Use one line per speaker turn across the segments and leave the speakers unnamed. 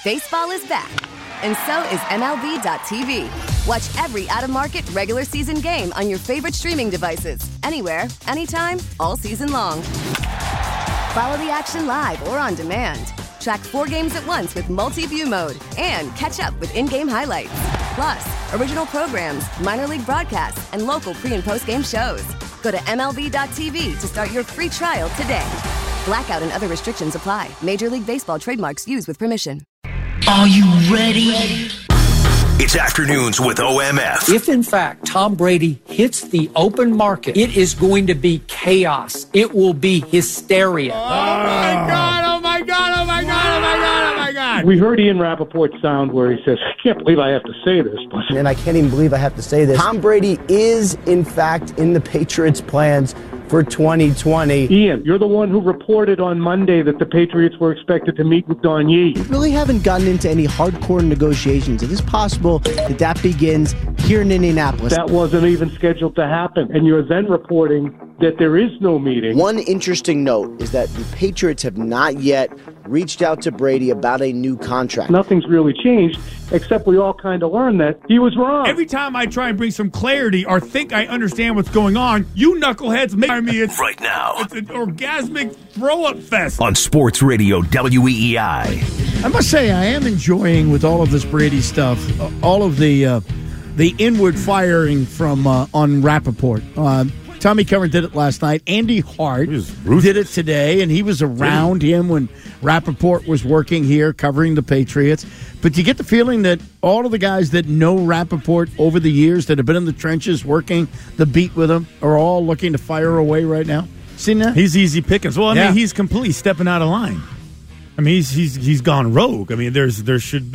Baseball is back, and so is MLB.tv. Watch every out-of-market regular season game on your favorite streaming devices, anywhere, anytime, all season long. Follow the action live or on demand. Track 4 games at once with multi-view mode and catch up with in-game highlights. Plus, original programs, minor league broadcasts, and local pre- and post-game shows. Go to MLB.tv to start your free trial today. Blackout and other restrictions apply. Major League Baseball trademarks used with permission.
Are you ready?
It's Afternoons with OMF.
If, in fact, Tom Brady hits the open market, it is going to be chaos. It will be hysteria.
Oh, my God, oh, my God, oh, my God, oh, my God, oh, my God.
We heard Ian Rappaport's sound where he says, I can't believe I have to say this. But
and I can't even believe I have to say this. Tom Brady is, in fact, in the Patriots' plans for 2020.
Ian, you're the one who reported on Monday that the Patriots were expected to meet with Don Yee.
We really haven't gotten into any hardcore negotiations. It is possible that begins here in Indianapolis.
That wasn't even scheduled to happen. And you're then reporting that there is no meeting.
One interesting note is that the Patriots have not yet reached out to Brady about a new contract.
Nothing's really changed, except we all kind of learned that he was wrong.
Every time I try and bring some clarity or think I understand what's going on, you knuckleheads make me it's
right now.
It's an orgasmic throw-up fest.
On Sports Radio WEEI.
I must say, I am enjoying with all of this Brady stuff, all of the inward firing from on Rappaport. Tommy Curran did it last night. Andy Hart did it today, and he was around him when Rappaport was working here covering the Patriots. But do you get the feeling that all of the guys that know Rappaport over the years that have been in the trenches working the beat with him are all looking to fire away right now? Seen that?
He's easy pickings. Well, I mean, he's completely stepping out of line. I mean, he's gone rogue. I mean, there's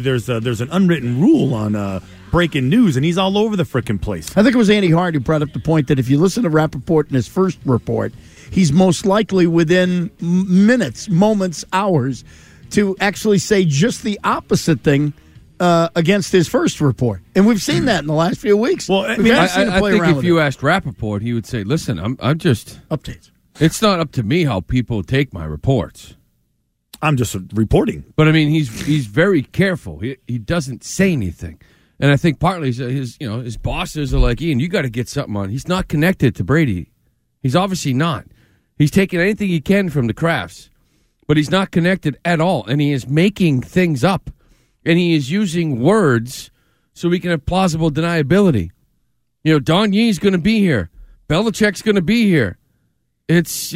an unwritten rule on breaking news, and he's all over the frickin' place.
I think it was Andy Hart who brought up the point that if you listen to Rappaport in his first report, he's most likely within minutes, moments, hours to actually say just the opposite thing against his first report. And we've seen that in the last few weeks.
Well, I think if you asked Rappaport, he would say, listen, I'm just...
Updates.
It's not up to me how people take my reports.
I'm just reporting.
But, I mean, he's very careful. He doesn't say anything. And I think partly his bosses are like, Ian, you got to get something on. He's not connected to Brady. He's obviously not. He's taking anything he can from the Crafts, but he's not connected at all. And he is making things up. And he is using words so we can have plausible deniability. You know, Don Yee's going to be here. Belichick's going to be here. It's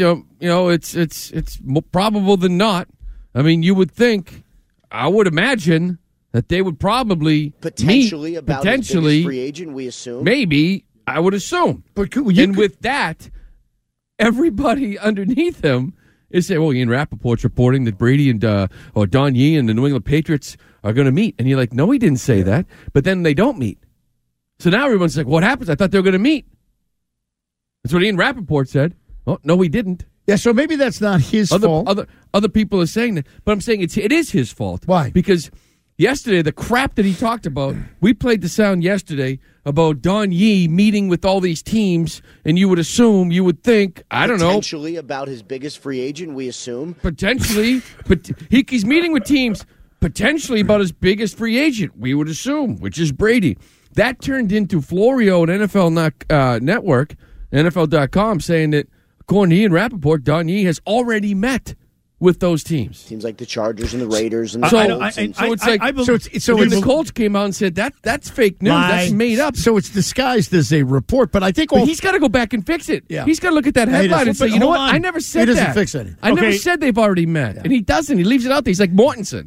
it's more probable than not. I mean, you would think, I would imagine that they would probably
potentially his biggest free agent, we assume.
Maybe, I would assume.
But
with that, everybody underneath him is saying, well, Ian Rappaport's reporting that Brady and or Don Yee and the New England Patriots are going to meet. And you're like, no, he didn't say that. But then they don't meet. So now everyone's like, what happens? I thought they were going to meet. That's what Ian Rappaport said. Oh, no, he didn't.
Yeah, so maybe that's not his fault.
Other people are saying that. But I'm saying it is his fault.
Why?
Because yesterday, the crap that he talked about, we played the sound yesterday about Don Yee meeting with all these teams, and you would think, I don't know.
Potentially about his biggest free agent, we assume.
Potentially. But he's meeting with teams potentially about his biggest free agent, we would assume, which is Brady. That turned into Florio and NFL Network, NFL.com, saying that, according to Ian Rappaport, Don Yee has already met with those teams.
Seems like the Chargers and the Raiders and the
Colts. So when the Colts came out and said that's fake news, that's made up.
So it's disguised as a report, but I think
he's got to go back and fix it.
Yeah.
He's got to look at that headline and say, you know what? I never said that.
He doesn't fix anything.
I never said they've already met, and he doesn't. He leaves it out there. He's like Mortensen.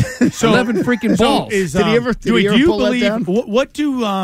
11 freaking balls.
Did he ever? Do you pull
believe?
That down?
What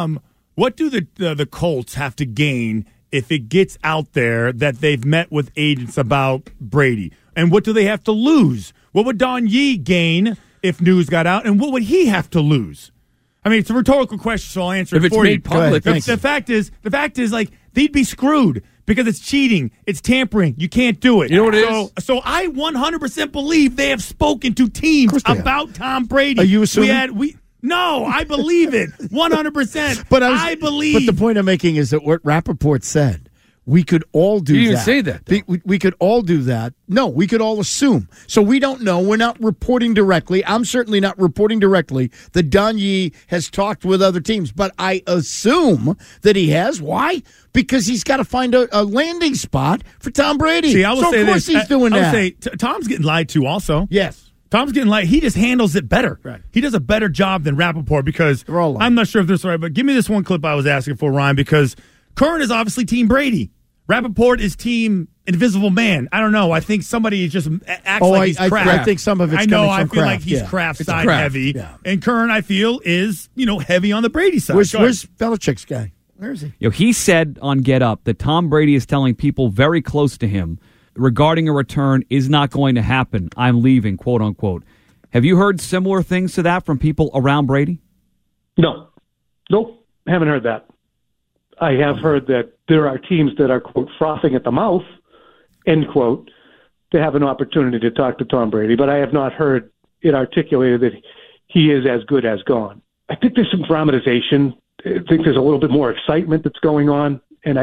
do the Colts have to gain if it gets out there that they've met with agents about Brady? And what do they have to lose? What would Don Yee gain if news got out? And what would he have to lose? I mean, it's a rhetorical question, so I'll answer it for you.
If it's made public.
The fact is, like, they'd be screwed because it's cheating. It's tampering. You can't do it.
You know what it is?
So I 100% believe they have spoken to teams about Tom Brady.
Are you assuming?
No, I believe it 100%.
I believe. But the point I'm making is that what Rappaport said We could all do that.
You didn't say that, though.
We could all do that. No, we could all assume. So we don't know. We're not reporting directly. I'm certainly not reporting directly that Don Yee has talked with other teams, but I assume that he has. Why? Because he's got to find a landing spot for Tom Brady.
See, I will say
of course
this.
he's doing that.
I would say Tom's getting lied to also.
Yes.
Tom's getting lied. He just handles it better.
Right.
He does a better job than Rappaport because
all
I'm not sure if this is right, but give me this one clip I was asking for, Ryan, because Curran is obviously Team Brady. Rappaport is Team Invisible Man. I don't know. I think somebody just acts like he's Kraft.
I think some of it's coming from
I feel
Kraft.
like he's Kraft side
Kraft.
heavy.
Yeah.
And Curran, I feel, is, heavy on the Brady side.
Where's Belichick's guy? Where is he?
He said on Get Up that Tom Brady is telling people very close to him regarding a return is not going to happen. I'm leaving, quote unquote. Have you heard similar things to that from people around Brady?
No. Nope. Haven't heard that. I have heard that there are teams that are, quote, frothing at the mouth, end quote, to have an opportunity to talk to Tom Brady, but I have not heard it articulated that he is as good as gone. I think there's some dramatization. I think there's a little bit more excitement that's going on, and I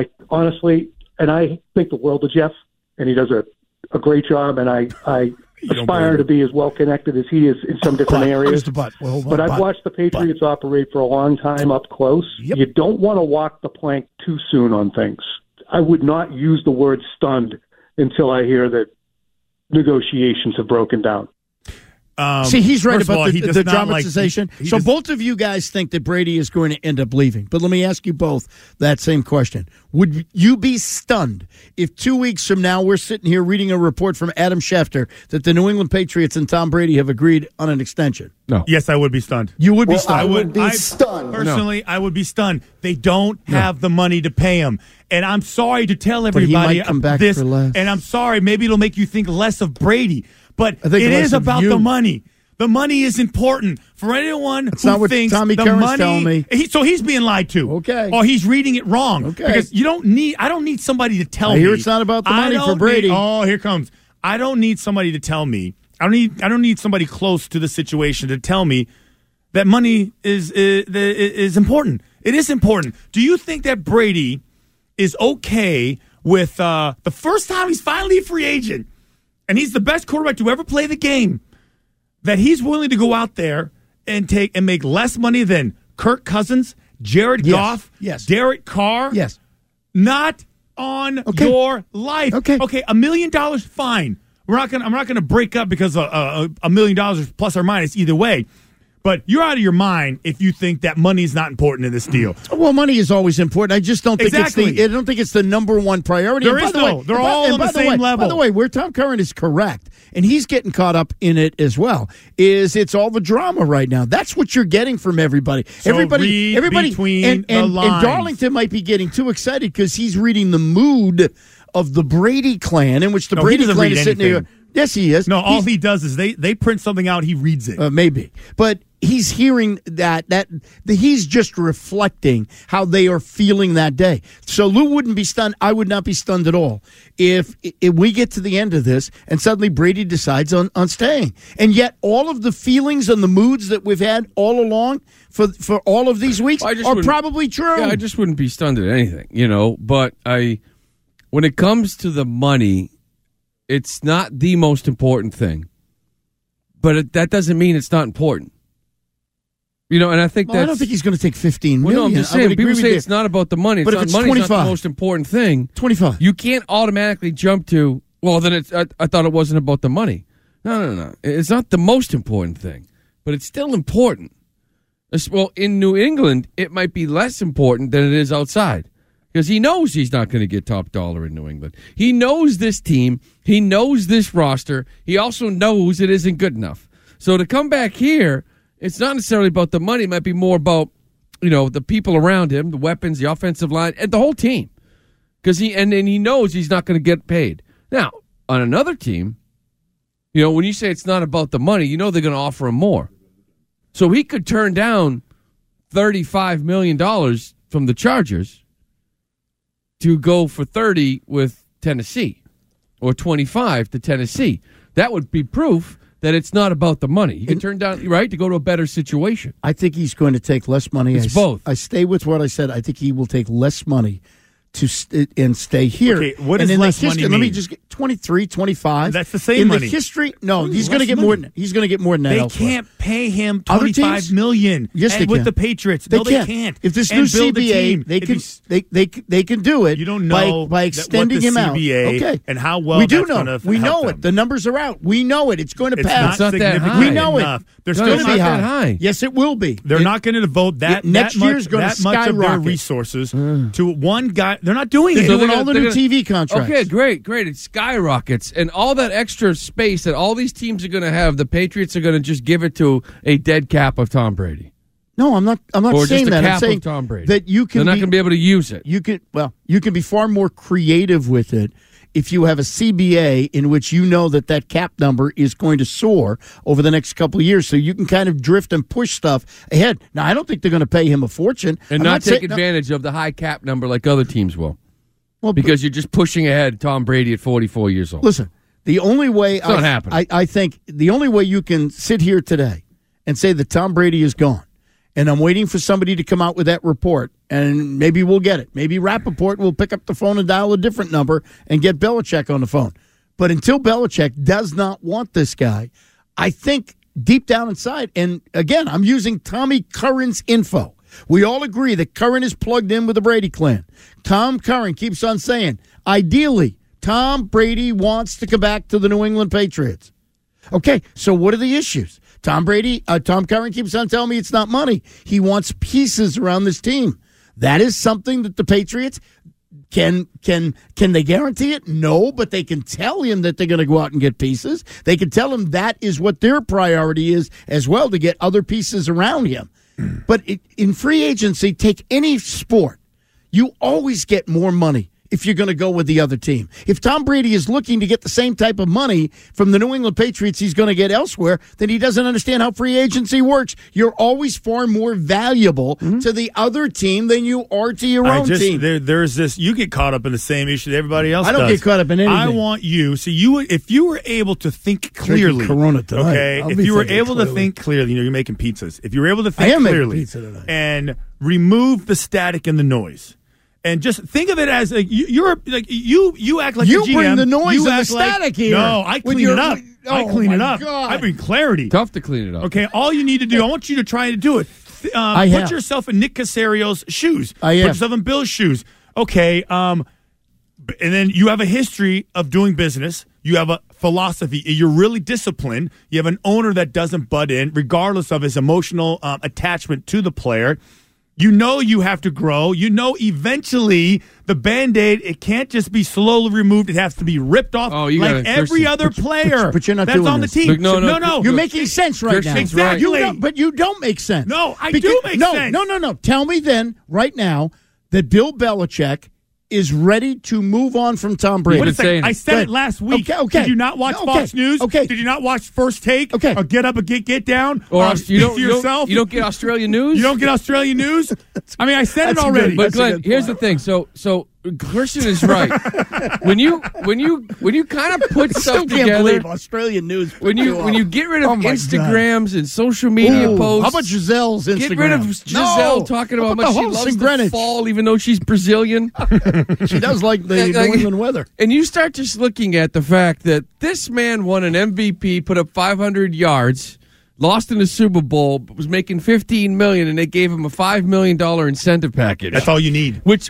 think the world of Jeff, and he does a great job, and I aspire to be as well connected as he is in some different areas. But I've watched the Patriots operate for a long time up close.
Yep.
You don't want to walk the plank too soon on things. I would not use the word stunned until I hear that negotiations have broken down.
See, he's right about the
not
dramatization. So both of you guys think that Brady is going to end up leaving. But let me ask you both that same question. Would you be stunned if 2 weeks from now we're sitting here reading a report from Adam Schefter that the New England Patriots and Tom Brady have agreed on an extension?
No.
Yes, I would be stunned.
You would be stunned.
I would be stunned.
Personally, I would be stunned. They don't have the money to pay him. And I'm sorry to tell everybody
But he might come back
this,
for less.
and I'm sorry, maybe it'll make you think less of Brady. But
I think
it
less
is
of
about
you.
the money. The money is important for anyone
That's not
who
what
thinks
Tommy
the
Curran's
money.
telling me.
So he's being lied to.
Okay.
Or he's reading it wrong.
Okay.
Because I don't need somebody to tell me.
I hear it's not about the money for Brady.
Here comes. I don't need somebody to tell me. I don't need somebody close to the situation to tell me that money is important. It is important. Do you think that Brady is okay with the first time he's finally a free agent and he's the best quarterback to ever play the game, that he's willing to go out there and make less money than Kirk Cousins, Jared Goff, Derek Carr?
Yes.
Not on your life. Okay, $1 million, fine. I'm not gonna break up because $1 million is plus or minus either way. But you're out of your mind if you think that money is not important in this deal.
Well, money is always important. I just don't think I don't think it's the number one priority.
There is no. They're all on the same level.
By the way, where Tom Curran is correct, and he's getting caught up in it as well, is it's all the drama right now. That's what you're getting from everybody.
So
everybody,
between the lines.
And Darlington might be getting too excited because he's reading the mood of the Brady clan, in which the Brady clan is sitting there. Yes, he is.
No, all he does is they print something out, he reads it.
Maybe. But he's hearing that he's just reflecting how they are feeling that day. So Lou wouldn't be stunned. I would not be stunned at all if we get to the end of this and suddenly Brady decides on staying. And yet all of the feelings and the moods that we've had all along for all of these weeks are probably true.
Yeah, I just wouldn't be stunned at anything, But when it comes to the money, it's not the most important thing, but that doesn't mean it's not important. And I think
I don't think he's going to take $15 million.
Well, no, I'm just saying. People say it's not about the money.
But if it's 25,
money's not the most important thing.
25.
You can't automatically jump to. Well, then I thought it wasn't about the money. No. It's not the most important thing, but it's still important. Well, in New England, it might be less important than it is outside. Because he knows he's not going to get top dollar in New England. He knows this team. He knows this roster. He also knows it isn't good enough. So to come back here, it's not necessarily about the money. It might be more about, the people around him, the weapons, the offensive line, and the whole team. Because he knows he's not going to get paid. Now, on another team, when you say it's not about the money, they're going to offer him more. So he could turn down $35 million from the Chargers to go for 30 with Tennessee or 25 to Tennessee. That would be proof that it's not about the money. You can turn down, to go to a better situation.
I think he's going to take less money.
It's both.
I stay with what I said. I think he will take less money and stay here.
Okay, what
and
does
in
less
the history,
money
Let me
mean?
just get 23, 25.
That's the same
in
money.
the history. No, he's going to get
money.
more. He's going to get more than that.
They
elsewhere.
can't pay him
Other
$25
teams?
million.
Yes, they
with
can.
the Patriots.
They
No,
can't.
they can't.
If this
And
new
build a
CBA,
team.
they
If
can.
you
They can do it.
You don't know
by extending
what the
him out.
CBA
Okay,
and how well
we do
that's
know.
gonna
We
help
know
them.
it. The numbers are out. We know it. It's going to
It's
pass.
not
It's not that
significant
high.
We know
enough.
it.
They're
It's
still
going to
not
be
that
high.
high.
Yes, it will be.
They're not going to devote
next year's going to
that much of their
skyrocket.
resources to one guy. They're not doing
They're
it.
doing all the new TV contracts.
Okay, great. It skyrockets. And all that extra space that all these teams are going to have, the Patriots are going to just give it to a dead cap of Tom Brady.
No, I'm not
Or
saying
just a
that.
cap
I'm saying
of Tom Brady.
that you can
They're not going to be able to use it.
You can be far more creative with it if you have a CBA in which you know that cap number is going to soar over the next couple of years, so you can kind of drift and push stuff ahead. Now, I don't think they're going to pay him a fortune
And
I'm
not take
saying-
advantage of the high cap number like other teams will.
Well,
Because you're just pushing ahead Tom Brady at 44 years old.
listen, the only way
It's not happening.
I think the only way you can sit here today and say that Tom Brady is gone, and I'm waiting for somebody to come out with that report, and maybe we'll get it. Maybe Rappaport will pick up the phone and dial a different number and get Belichick on the phone. But until Belichick does not want this guy, I think deep down inside, and again, I'm using Tommy Curran's info. We all agree that Curran is plugged in with the Brady clan. Tom Curran keeps on saying, ideally, Tom Brady wants to come back to the New England Patriots. Okay, so what are the issues? Tom Curran keeps on telling me it's not money. He wants pieces around this team. That is something that the Patriots can they guarantee it? No, but they can tell him that they're going to go out and get pieces. They can tell him that is what their priority is as well, to get other pieces around him. But in free agency, take any sport, you always get more money if you're going to go with the other team. If Tom Brady is looking to get the same type of money from the New England Patriots he's going to get elsewhere, then he doesn't understand how free agency works. You're always far more valuable to the other team than you are to your own team.
There's this. You get caught up in the same issue that everybody else
I don't
does.
get caught up in anything.
I want you. So if you were able to think clearly,
Corona tonight.
okay.
I'll
If
be
you were
thinking
able to
clearly.
think clearly, you're making pizzas. If you were able to
I
think
am making
clearly
pizza tonight.
and remove the static and the noise. And just think of it as you act like
You
a GM.
bring the noise
You
and the
act like-
static here.
No, I
When
clean it
you're-
up. I
Oh,
clean it
my
up.
God.
I bring clarity.
Tough to clean it up.
Okay, all you need to do, I want you to try to do it.
I
Put
have.
yourself in Nick Casario's shoes.
I
Put
have.
yourself in Bill's shoes. Okay, and then you have a history of doing business. You have a philosophy. You're really disciplined. You have an owner that doesn't butt in, regardless of his emotional attachment to the player. You know you have to grow. You know eventually the Band-Aid, it can't just be slowly removed. It has to be ripped off
You
like
gotta-
every
Christian,
other player
but you're not
that's
doing
on the
this.
team.
Look, no.
You're making sense right now.
Christian's right.
Exactly.
You don't make sense.
No, I do make sense.
No. Tell me then, right now, that Bill Belichick is ready to move on from Tom Brady.
Wait a
been saying
second. I
it.
said it last week.
Okay.
Did you not watch
Okay.
Fox News?
Okay.
Did you not watch First Take?
Okay.
Or Get Up and Get Down?
Or
Speak
you don't,
to
you don't-
yourself?
you don't get Australian news?
You don't get Australian news? I mean, I said it
That's
already.
good.
But
That's a
Glenn,
good
here's the
point.
thing. So Christian is right. when you kind of put
I still
stuff
can't
together,
believe Australian news.
when you get rid of
Oh, my God.
Instagrams and social media
Ooh,
posts,
how about Giselle's Instagram?
get rid of Giselle talking about how much she loves the
Greenwich.
fall, even though she's Brazilian.
She does like the New England weather.
And you start just looking at the fact that this man won an MVP, put up 500 yards, lost in the Super Bowl, but was making $15 million, and they gave him a $5 million incentive package.
That's all you need.
Which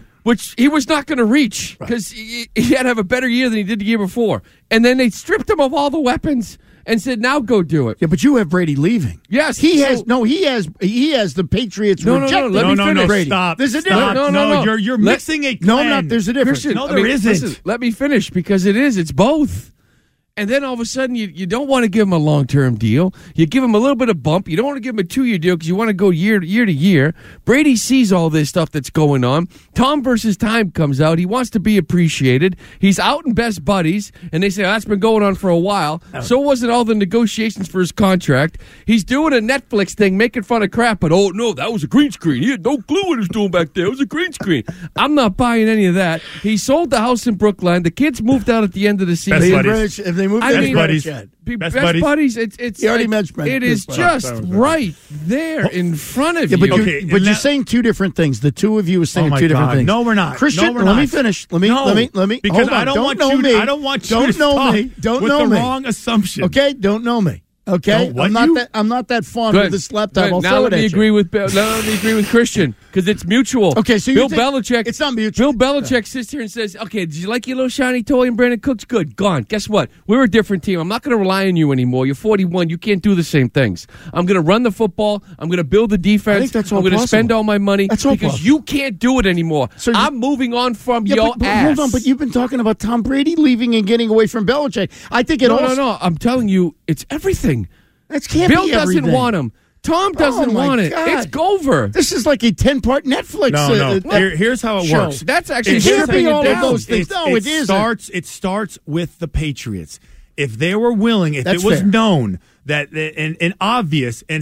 he was not going to reach because he had to have a better year than he did the year before. And then they stripped him of all the weapons and said, "Now go do it."
Yeah, but you have Brady leaving.
Yes,
he
so-
has. No, he has the Patriots
No,
rejected.
let me finish.
Brady.
Stop.
There's a
Stop.
difference.
No.
You're mixing a
No,
plan.
I'm not. There's a difference.
Christian,
No, there isn't.
Listen, let me finish because it is. It's both. And then all of a sudden, you don't want to give him a long-term deal. You give him a little bit of bump. You don't want to give him a 2-year deal because you want to go year to year. Brady sees all this stuff that's going on. Tom versus Time comes out. He wants to be appreciated. He's out in Best Buddies, and they say, that's been going on for a while. So wasn't all the negotiations for his contract. He's doing a Netflix thing, making fun of crap, but, oh, no, that was a green screen. He had no clue what he was doing back there. It was a green screen. I'm not buying any of that. He sold the house in Brookline. The kids moved out at the end of the season.
Best
They
Buddies.
merged, if they They moved
I
in
mean,
buddies.
Best buddies. It's
You already mentioned
it is just right there in front of
Yeah, but,
you.
but you're saying two different things. The two of you are saying two different things.
No, we're not.
Christian,
No, we're
let me
not.
finish. Let me.
Because
hold on.
I don't want
know
you.
me.
I don't want you
don't
to
know
talk
me. Don't
with
know
the
me.
wrong assumption.
Okay, don't know me. Okay,
What,
I'm not that fond
Good.
of this laptop.
Good.
I'll
Now
throw
let
it
me
at
agree
you.
with let me agree with Christian because it's mutual.
Okay, so
Bill Belichick.
It's not mutual.
Bill Belichick sits here and says, "Okay, did you like your little shiny toy?" And Brandon Cooks, good, gone. Guess what? We're a different team. I'm not going to rely on you anymore. You're 41. You can't do the same things. I'm going to run the football. I'm going to build the defense.
I think that's all
I'm going to
possible.
spend all my money
That's all
because
possible.
you can't do it anymore.
So
I'm moving on from your
but
ass.
hold on, but you've been talking about Tom Brady leaving and getting away from Belichick. I think it all.
No. I'm telling you, it's everything.
That can't
Bill
be
doesn't
everything.
want him. Tom doesn't
my
want it.
God.
It's over.
This is like a 10-part Netflix.
No. Here's how it
show.
works.
That's actually
It can't
stripping
be
it
all of
down.
those things. No, it isn't.
It starts with the Patriots. If they were willing, if
That's
it was
fair.
known that and obvious, and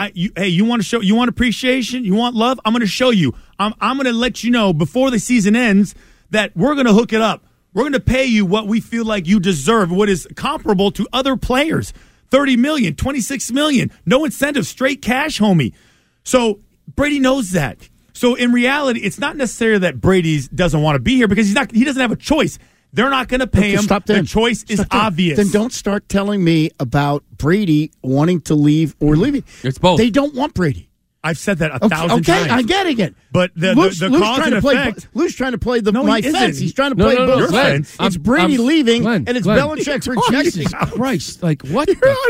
you want to show, you want appreciation, you want love, I'm going to show you. I'm going to let you know before the season ends that we're going to hook it up. We're going to pay you what we feel like you deserve, what is comparable to other players. $30 million, $26 million, no incentive, straight cash, homie. So Brady knows that. So in reality, it's not necessarily that Brady doesn't want to be here because he doesn't have a choice. They're not going to pay him.
Stop
the choice is obvious.
Then don't start telling me about Brady wanting to leave or leaving.
It's both.
They don't want Brady.
I've said that 1,000 times.
Okay, I'm getting it.
But the
Lou's
cause
trying
and
to play.
effect.
Lou's trying to play
No,
my
he isn't.
fence. He's trying to
No,
play
no, no,
both
Glenn.
sides. It's Brady leaving, and it's Belichick rejecting.
Jesus Christ! Like what?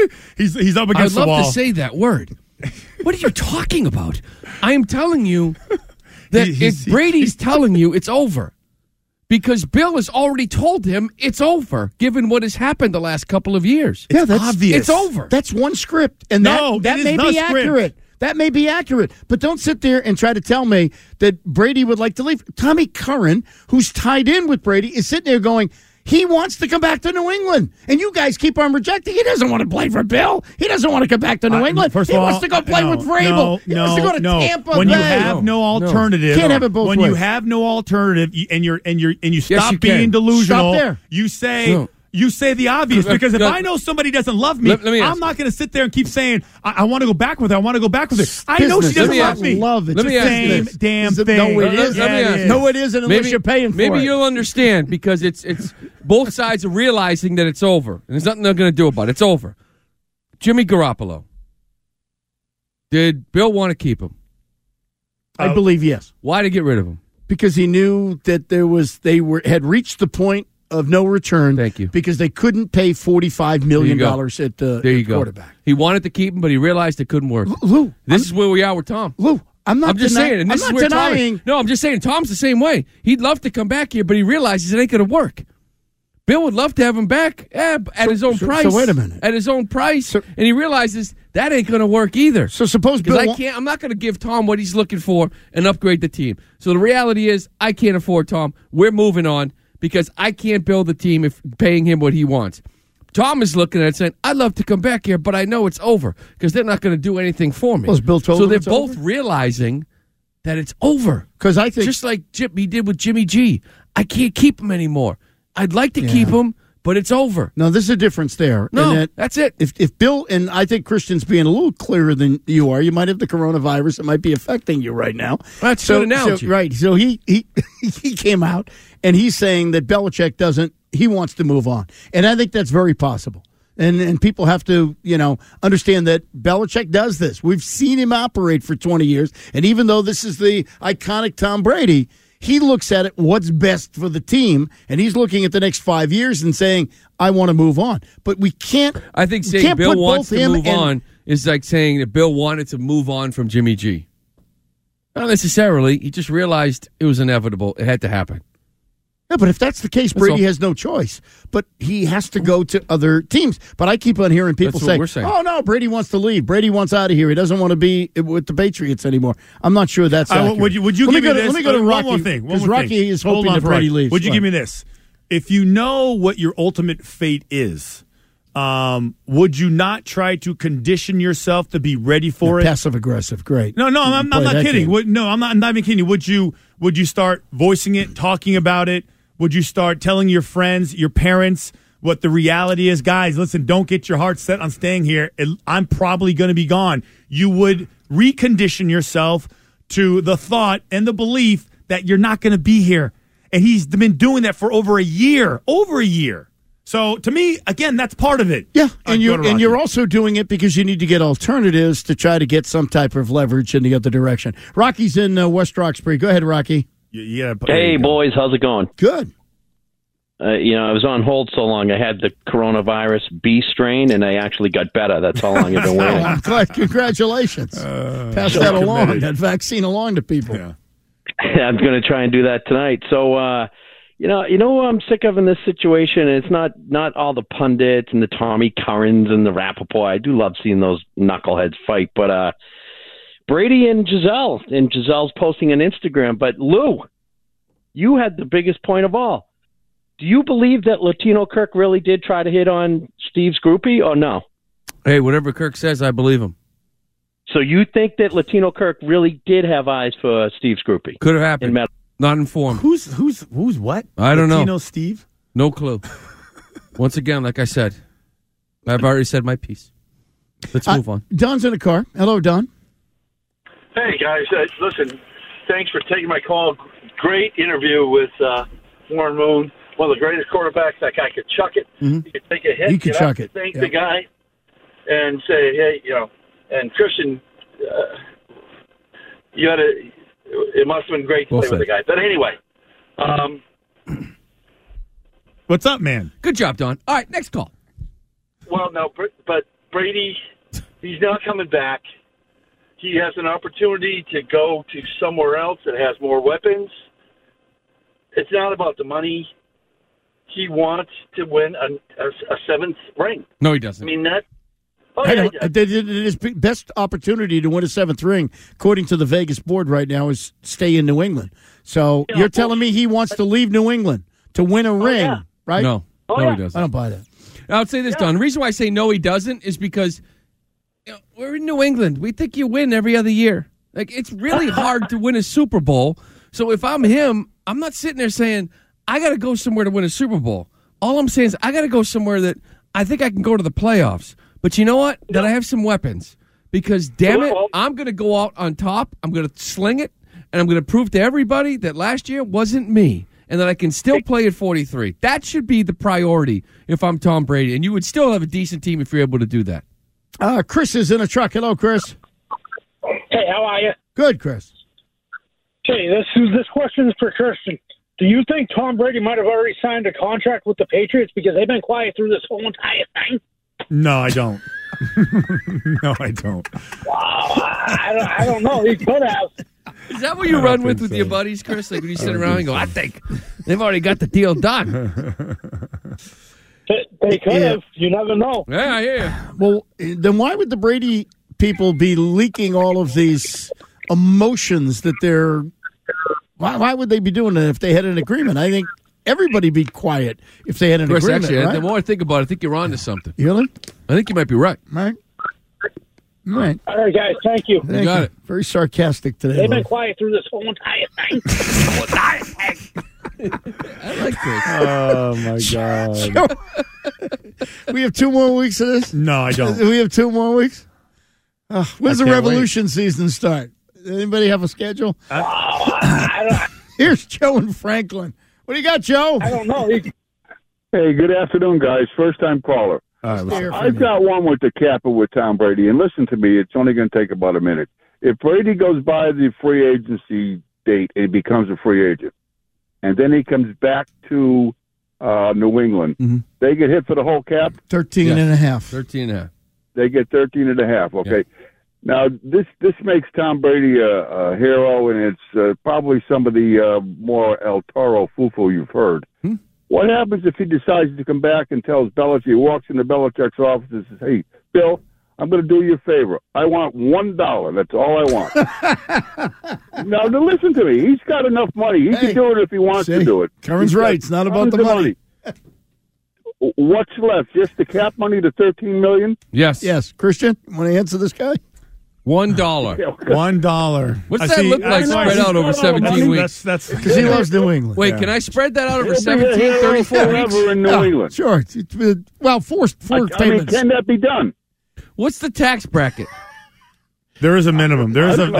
He's up
I'd
against the
love
wall.
to say that word. What are you talking about? I am telling you that if Brady's telling you it's over. Because Bill has already told him it's over, given what has happened the last couple of years.
Yeah, that's
obvious.
It's over.
That's one script, and
No,
that
it is
may
the
be
script.
accurate. That may be accurate, but don't sit there and try to tell me that Brady would like to leave. Tommy Curran, who's tied in with Brady, is sitting there going, he wants to come back to New England, and you guys keep on rejecting. He doesn't want to play for Bill. He doesn't want to come back to New England.
First
He
of all,
wants to go play with Vrabel. He wants to go to Tampa
When
Bay.
you have no alternative,
Can't have it both
when
ways.
you have no alternative, and you stop
you
being
can.
delusional,
Stop there.
you say.
No.
You say the obvious because if I know somebody doesn't love me,
Let me ask
I'm not going to sit there and keep saying I want to go back with her. I want to go back with her. I know she
Business.
doesn't
Let me
love
ask-
me.
Love it.
Let me
It's
ask
the
Same
same
damn
thing.
thing.
No, it
Let me
isn't.
ask-
No, it isn't unless you're paying for
maybe
it.
you'll understand because it's both sides are realizing that it's over. And there's nothing they're going to do about it. It's over. Jimmy Garoppolo. Did Bill want to keep him?
I believe yes,
Why to get rid of him?
because he knew that had reached the point of no return.
Thank you.
Because they couldn't pay $45 million
There you
at the
There you go.
quarterback.
He wanted to keep him, but he realized it couldn't work.
Lou,
This is where we are with Tom.
Lou, I'm
just saying, and this
I'm
is
not
where
denying.
Tom. No, I'm just saying, Tom's the same way. He'd love to come back here, but he realizes it ain't going to work. Bill would love to have him back at his own price.
So wait a minute.
At his own price, and he realizes that ain't going to work either.
So suppose Bill.
Because I'm not going to give Tom what he's looking for and upgrade the team. So the reality is, I can't afford Tom. We're moving on because I can't build the team if paying him what he wants. Tom is looking at it saying, I'd love to come back here, but I know it's over because they're not going to do anything for me.
Well, has Bill told
so
him
they're
it's
both
over?
realizing that it's over.
Because I think
Just like he did with Jimmy G. I can't keep him anymore. I'd like to keep him, but it's over.
no, there's a difference there.
No,
and
that's it.
If Bill, and I think Christian's being a little clearer than you are, you might have the coronavirus that might be affecting you right now.
That's a good analogy.
right. So he came out and he's saying that Belichick he wants to move on. And I think that's very possible. And people have to, understand that Belichick does this. We've seen him operate for 20 years. And even though this is the iconic Tom Brady, he looks at it, what's best for the team, and he's looking at the next 5 years and saying, I want to move on. But we can't.
I think
we
saying
can't
Bill
put
wants
both
to
him
move
and-
on is like saying that Bill wanted to move on from Jimmy G. Not necessarily. He just realized it was inevitable. It had to happen.
Yeah, but if that's the case, Brady has no choice. But he has to go to other teams. But I keep on hearing people
That's what
say,
we're saying.
oh, no, Brady wants to leave. Brady wants out of here. He doesn't want to be with the Patriots anymore. I'm not sure that's accurate.
Would you
Let
give
me
me
go
this?
Let me go to
one
Rocky.
more thing.
Because Rocky is
Hold
hoping
on,
that Brady
Frank.
leaves.
Would you
Go
give me
ahead.
this? If you know what your ultimate fate is, would you not try to condition yourself to be ready for it?
Passive aggressive, great.
No, I'm
Play
not
that
kidding.
game.
I'm not even kidding. Would you start voicing it, talking about it? Would you start telling your friends, your parents? what the reality is. Guys, listen, don't get your heart set on staying here. I'm probably going to be gone. You would recondition yourself to the thought and the belief that you're not going to be here. And he's been doing that for over a year. So to me, again, that's part of it.
Yeah, and you're also doing it because you need to get alternatives to try to get some type of leverage in the other direction. Rocky's in West Roxbury. Go ahead, Rocky.
Yeah.
Hey, boys, how's it going?
Good.
I was on hold so long. I had the coronavirus B strain, and I actually got better. That's how long I've been waiting.
I'm glad. Congratulations. Pass that along, that vaccine along to people.
Yeah. I'm going to try and do that tonight. So, who I'm sick of in this situation? It's not all the pundits and the Tommy Currans and the Rappaport. I do love seeing those knuckleheads fight, but Brady and Giselle's posting on Instagram. But Lou, you had the biggest point of all. Do you believe that Latino Kirk really did try to hit on Steve's groupie or no?
Hey, whatever Kirk says, I believe him.
So you think that Latino Kirk really did have eyes for Steve's groupie?
Could have happened. Not informed.
Who's what?
I don't know.
Latino Steve?
No clue. Once again, like I said, I've already said my piece. Let's move on.
Don's in the car. Hello, Don.
Hey, guys. Listen, thanks for taking my call. Great interview with Warren Moon. One of the greatest quarterbacks. That guy could chuck it.
Mm-hmm.
He could take a hit.
He could chuck it.
Thank the guy and say, hey, and Christian, it must have been great to play with the guy. But anyway.
What's up, man?
Good job, Don. All right, next call.
Well, no, but Brady, he's not coming back. He has an opportunity to go to somewhere else that has more weapons. It's not about the money. He wants to win a seventh ring.
No, he doesn't.
I mean, that...
His best opportunity to win a seventh ring, according to the Vegas board right now, is stay in New England. So you're telling me he wants to leave New England to win a ring, right?
No, he doesn't.
I don't buy that.
I'll say this, Don. The reason why I say no, he doesn't, is because we're in New England. We think you win every other year. Like, it's really hard to win a Super Bowl. So if I'm him, I'm not sitting there saying, I got to go somewhere to win a Super Bowl. All I'm saying is I got to go somewhere that I think I can go to the playoffs. But you know what? That I have some weapons. Because, damn it, I'm going to go out on top. I'm going to sling it. And I'm going to prove to everybody that last year wasn't me. And that I can still play at 43. That should be the priority if I'm Tom Brady. And you would still have a decent team if you're able to do that.
Chris is in a truck. Hello, Chris.
Hey, how are you?
Good, Chris.
Okay, this question is for Christian. Do you think Tom Brady might have already signed a contract with the Patriots because they've been quiet through this whole entire thing?
No, I don't. No, I don't.
Wow, I don't know. He could have.
Is that what you run with your buddies, Chris? Like when you sit around and go, I think they've already got the deal done.
They could have. You never know.
Yeah, I hear you.
Well, then why would the Brady people be leaking all of these emotions that they're... Why would they be doing that if they had an agreement? I think everybody be quiet if they had an agreement,
actually,
right?
the more I think about it, I think you're on to something.
Really?
I think you might be right.
Right. Right.
All right, guys. Thank you.
You got it. Very sarcastic today.
They've been quiet through this whole entire thing.
I like this.
Oh, my God.
We have 2 more weeks of this?
No, I don't.
We have 2 more weeks? When's the
can't
Revolution season start? Anybody have a schedule? Here's Joe and Franklin. What do you got, Joe?
I don't know.
Hey, good afternoon, guys. First-time caller. I've got one with the capper with Tom Brady, and listen to me. It's only going to take about a minute. If Brady goes by the free agency date and becomes a free agent, and then he comes back to New England, they get hit for the whole cap?
13 and a half.
13 and a half.
They get 13 and a half, okay. Yeah. Now, this makes Tom Brady a hero, and it's probably some of the more El Toro foo-foo you've heard. What happens if he decides to come back and tells Belichick, he walks into Belichick's office and says, hey, Bill, I'm going to do you a favor. I want $1. That's all I want. Now, listen to me. He's got enough money. He can do it if he wants to do it.
Curran's right. It's not about the money.
What's left? Just the cap money, the $13 million?
Yes.
Yes. Christian, you want to answer this guy?
$1.
$1.
What's that look like spread out over 17 weeks?
That's
because he loves New England.
Wait, can I spread that out over 17, 34 weeks?
In New England.
Sure. Well, four payments.
Can that be done?
What's the tax bracket?
There is a minimum. There is a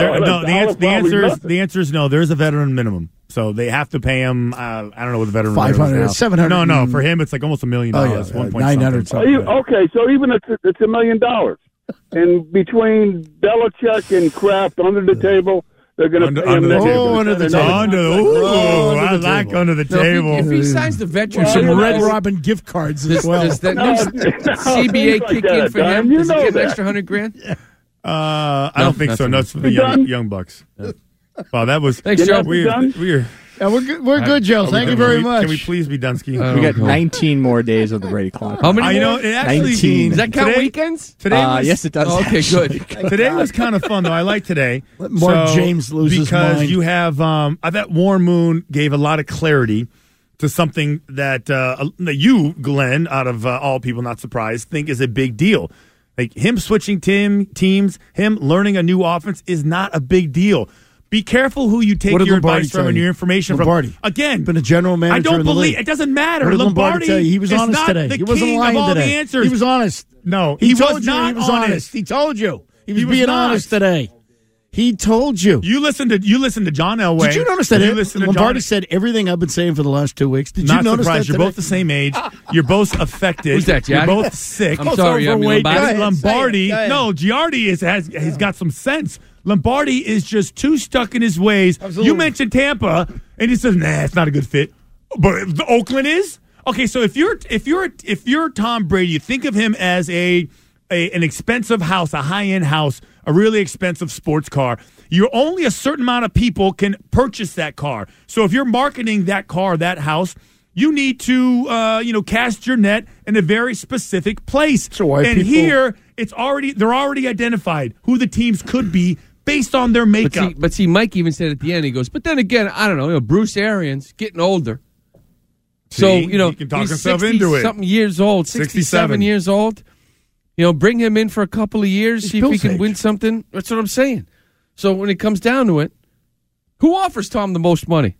the
answer is no. There is a veteran minimum, so they have to pay him. I don't know what the veteran
500, 700.
No, for him it's like almost $1 million.
900
something.
Okay, so even it's $1 million, and between Belichick and Kraft under the table, they're going to pay him
under the table.
I like under the table.
If he signs the veteran,
some Red Robin gift cards as well.
Does that CBA kick in for him? Does he get an extra $100,000?
I don't think so. No, it's for the young bucks. Wow, that was
thanks, Joe.
We're good, Joe. Thank you very much.
Can we please be Dunsky?
We got 19 more days on the Brady clock.
How many?
It actually
19.
Does that count weekends?
Today
yes, it does.
Okay, good.
Today was kind of fun though. I like today.
Let Mark James lose his mind
because you have. I bet Warren Moon gave a lot of clarity to something that you, Glenn, out of all people, not surprised, think is a big deal. Like him switching teams, him learning a new offense is not a big deal. Be careful who you take your advice from and your information from. Again,
been a general manager.
I don't
in the
believe
league.
It doesn't matter.
What did
Lombardi
tell you? He was
is
honest
not
today.
the
He wasn't
king
lying
of all
today.
the answers.
He was honest.
No,
he
he
told
was
you
not
he was honest. He told you. He was being
not.
honest today. He told you.
You listened to John Elway.
Did you notice that Lombardi said everything I've been saying for the last 2 weeks? Did you notice
surprised.
that
You're
today?
both the same age. You're both affected.
Who's that, Jack?
You're both sick.
I'm sorry,
Lombardi. No, Giardi has got some sense. Lombardi is just too stuck in his ways.
Absolutely.
You mentioned Tampa, and he says, "Nah, it's not a good fit." But the Oakland is okay. So if you're Tom Brady, you think of him as an expensive house, a high-end house, a really expensive sports car. You're only a certain amount of people can purchase that car. So if you're marketing that car, that house, you need to cast your net in a very specific place. Here they're already identified who the teams could be based on their makeup.
But see, Mike even said at the end, he goes, but then again, I don't know, Bruce Arians getting older. So,
he can talk
he's
himself
60
into it.
Something years old, 67 years old. Bring him in for a couple of years, see if he can win something. That's what I'm saying. So when it comes down to it, who offers Tom the most money?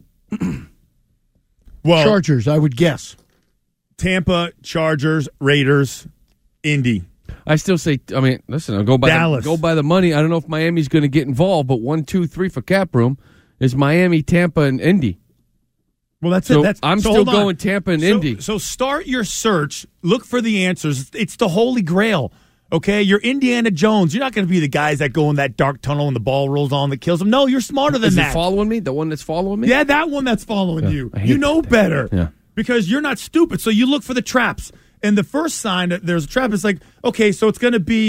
Well,
Chargers, I would guess.
Tampa, Chargers, Raiders, Indy.
I still say, listen, I'll go by
Dallas.
Go by the money. I don't know if Miami's going to get involved, but 1, 2, 3 for cap room is Miami, Tampa, and Indy.
Well, that's
so
it.
I'm still going Tampa and Indy.
So start your search. Look for the answers. It's the Holy Grail. Okay, you're Indiana Jones. You're not going to be the guys that go in that dark tunnel and the ball rolls on that kills them. No, you're smarter than that.
Is it following me? The one that's following me?
Yeah, that one that's following you. You know better.
Yeah.
Because you're not stupid. So you look for the traps. And the first sign that there's a trap is like, okay, so it's going to be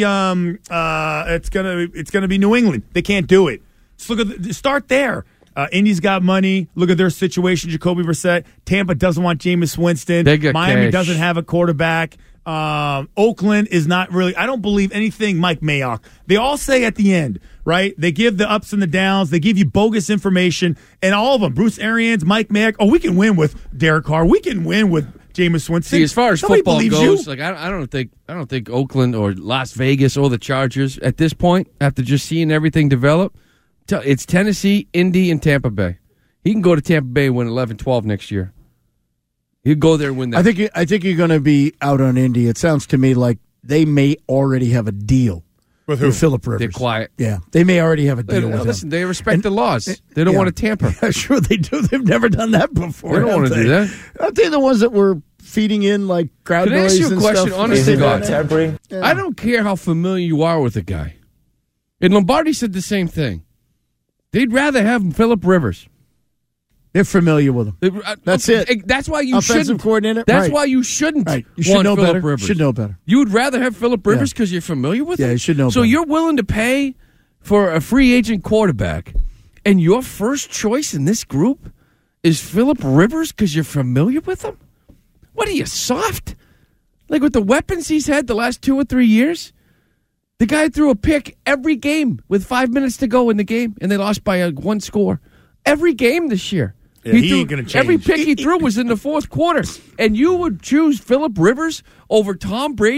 it's going to be New England. They can't do it. So start there. Indy's got money. Look at their situation. Jacoby Brissett. Tampa doesn't want Jameis Winston. Miami doesn't have a quarterback. Oakland is not really. I don't believe anything Mike Mayock. They all say at the end, right? They give the ups and the downs. They give you bogus information, and all of them. Bruce Arians, Mike Mayock. Oh, we can win with Derek Carr. We can win with Jameis Winston.
See, as far as
Nobody
football
believes
goes, I don't think Oakland or Las Vegas or the Chargers at this point, after just seeing everything develop, it's Tennessee, Indy, and Tampa Bay. He can go to Tampa Bay and win 11-12 next year. He'd go there and win that.
I think you're going to be out on Indy. It sounds to me like they may already have a deal
with who?
Phillip Rivers.
They're quiet.
Yeah, they may already have a deal with him.
Listen, they respect the laws. They don't want to tamper.
Yeah, sure they do. They've never done that before.
They don't want to do that.
Aren't they the ones that were feeding in like crowd
Can I
noise
ask you a
and
question?
stuff?
Honest to God,
Yeah.
I don't care how familiar you are with a guy. And Lombardi said the same thing. They'd rather have Phillip Rivers.
They're familiar with him. That's it.
That's why you
Offensive
shouldn't.
coordinator.
That's
right.
why you shouldn't.
Right. You should
want
know
Phillip
better.
Rivers.
Should know better.
You'd rather have Phillip Rivers because you're familiar with him.
Yeah, you should know.
So
better.
you're willing to pay for a free agent quarterback, and your first choice in this group is Phillip Rivers because you're familiar with him? What are you, soft? Like with the weapons he's had the last 2 or 3 years? The guy threw a pick every game with 5 minutes to go in the game, and they lost by 1 score. Every game this year.
Yeah, he ain't going to change.
Every pick he threw was in the fourth quarter. And you would choose Phillip Rivers over Tom Brady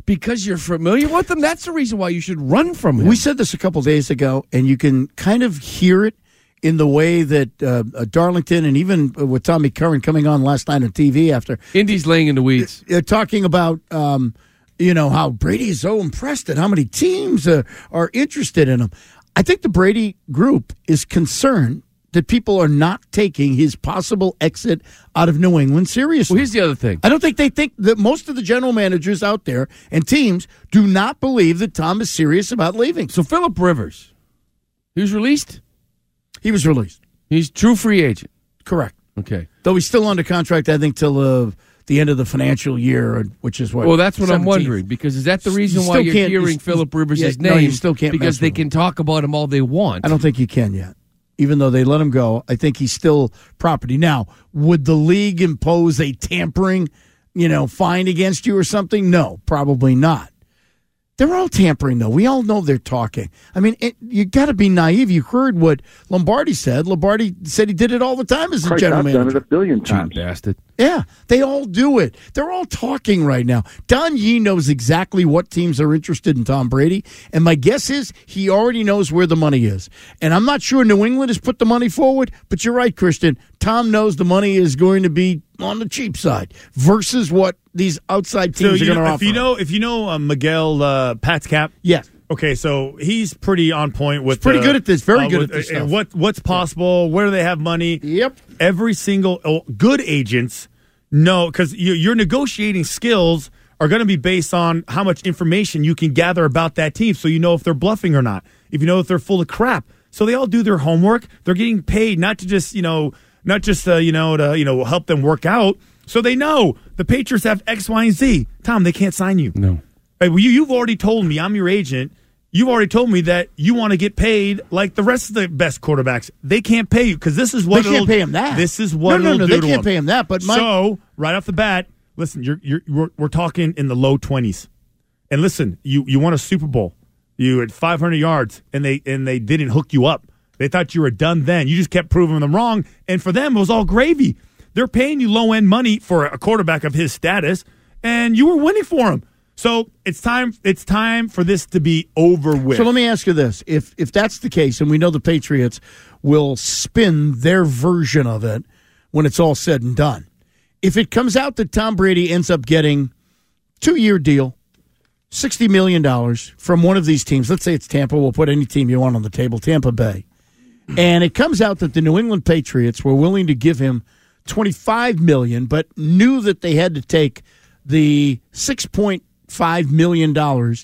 because you're familiar with him. That's the reason why you should run from him.
We said this a couple days ago, and you can kind of hear it in the way that Darlington and even with Tommy Curran coming on last night on TV after.
Indy's laying in the weeds.
Talking about, how Brady is so impressed at how many teams are interested in him. I think the Brady group is concerned that people are not taking his possible exit out of New England seriously.
Well, here's the other thing.
I don't think they think that most of the general managers out there and teams do not believe that Tom is serious about leaving.
So Phillip Rivers, he was released?
He was released.
He's true free agent.
Correct.
Okay.
Though he's still under contract, I think, till the end of the financial year, which is what?
Well, that's what
17th.
I'm wondering, because is that the reason why you're hearing Phillip Rivers' name?
No, you still can't
because they can talk about him all they want.
I don't think you can yet. Even though they let him go, I think he's still property. Now, would the league impose a tampering, fine against you or something? No, probably not. They're all tampering, though. We all know they're talking. I mean, you got to be naive. You heard what Lombardi said. Lombardi said he did it all the time as a general manager.
I've done it a billion times.
Cheap bastard.
Yeah, they all do it. They're all talking right now. Don Yee knows exactly what teams are interested in Tom Brady, and my guess is he already knows where the money is. And I'm not sure New England has put the money forward, but you're right, Christian. Tom knows the money is going to be on the cheap side versus what these outside teams are going to offer.
If you know Miguel Pat's Cap,
yes.
Okay, so he's pretty on point with.
He's pretty good at this. Very good at this stuff.
What's possible? Where do they have money?
Yep.
Every single good agents know, because your negotiating skills are going to be based on how much information you can gather about that team, so you know if they're bluffing or not. If you know if they're full of crap, so they all do their homework. They're getting paid not to just to help them work out. So they know the Patriots have X, Y, and Z. Tom, they can't sign you.
No.
You've already told me, I'm your agent. You've already told me that you want to get paid like the rest of the best quarterbacks. They can't pay you because this is what
they can't pay him that.
This is what
no, they
can't
him. Pay him that. But
so right off the bat, listen, we're talking in the low 20s, and listen, you won a Super Bowl. You had 500 yards, and they didn't hook you up. They thought you were done then. You just kept proving them wrong, and for them it was all gravy. They're paying you low end money for a quarterback of his status, and you were winning for him. So it's time for this to be over with.
So let me ask you this. If that's the case, and we know the Patriots will spin their version of it when it's all said and done, if it comes out that Tom Brady ends up getting 2-year deal, $60 million from one of these teams, let's say it's Tampa, we'll put any team you want on the table, Tampa Bay, and it comes out that the New England Patriots were willing to give him $25 million, but knew that they had to take the $6.5 million, or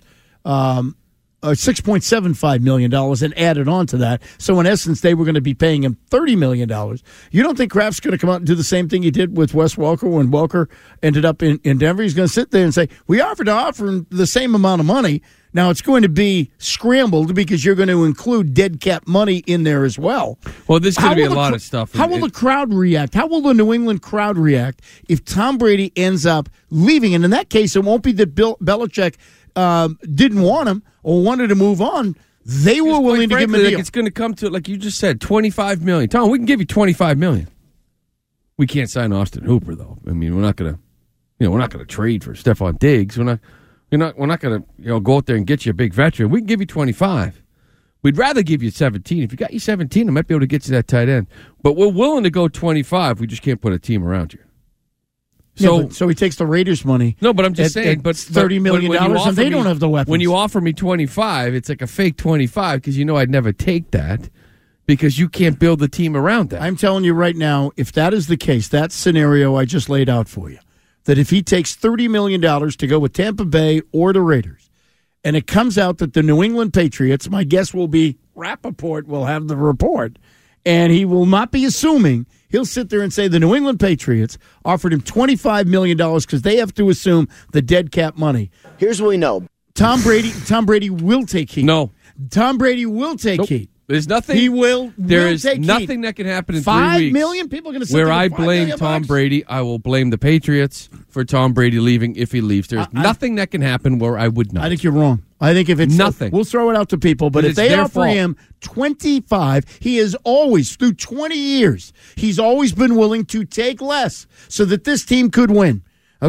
$6.75 million, and add it on to that. So in essence, they were going to be paying him $30 million. You don't think Kraft's going to come out and do the same thing he did with Wes Welker when Welker ended up in Denver? He's going to sit there and say, we offered to offer him the same amount of money. Now it's going to be scrambled because you're going to include dead cap money in there as well.
Well, there's going to be a lot of stuff.
How will the crowd react? How will the New England crowd react if Tom Brady ends up leaving? And in that case, it won't be that Bill Belichick didn't want him or wanted to move on. They were willing to give him a deal.
It's going to come to, like you just said, $25 million. Tom, we can give you $25 million. We can't sign Austin Hooper, though. I mean, we're not going to trade for Stephon Diggs. We're not going to go out there and get you a big veteran. We can give you 25. We'd rather give you 17. If you got you 17, I might be able to get you that tight end. But we're willing to go 25. We just can't put a team around you.
So he takes the Raiders' money.
No, but I'm just saying, but
$30 million, and they don't have the weapons.
When you offer me 25, it's like a fake 25 because you know I'd never take that because you can't build the team around that.
I'm telling you right now, if that is the case, that scenario I just laid out for you, that if he takes $30 million to go with Tampa Bay or the Raiders, and it comes out that the New England Patriots, my guess will be Rappaport will have the report, and he will not be assuming. He'll sit there and say the New England Patriots offered him $25 million because they have to assume the dead cap money.
Here's what we know.
Tom Brady will take heat.
No.
Tom Brady will take heat.
There's nothing.
He will.
There is
take
nothing
heat.
that can happen in
5
3 weeks.
million people are going to say
where I blame Tom Brady. I will blame the Patriots for Tom Brady leaving if he leaves. There's nothing that can happen where I would not.
I think you're wrong. I think if it's
nothing,
we'll throw it out to people. But if they offer him 25, he has always, through 20 years, he's always been willing to take less so that this team could win. Okay?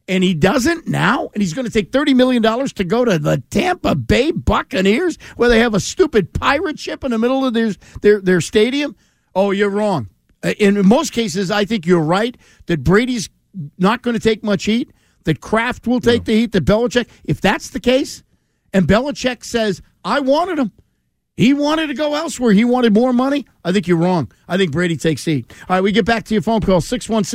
and he doesn't now, and he's going to take $30 million to go to the Tampa Bay Buccaneers, where they have a stupid pirate ship in the middle of their stadium? Oh, you're wrong. In most cases, I think you're right that Brady's not going to take much heat, that Kraft will take the heat, that Belichick. If that's the case, and Belichick says, I wanted him, he wanted to go elsewhere, he wanted more money, I think you're wrong. I think Brady takes heat. All right, we get back to your phone call,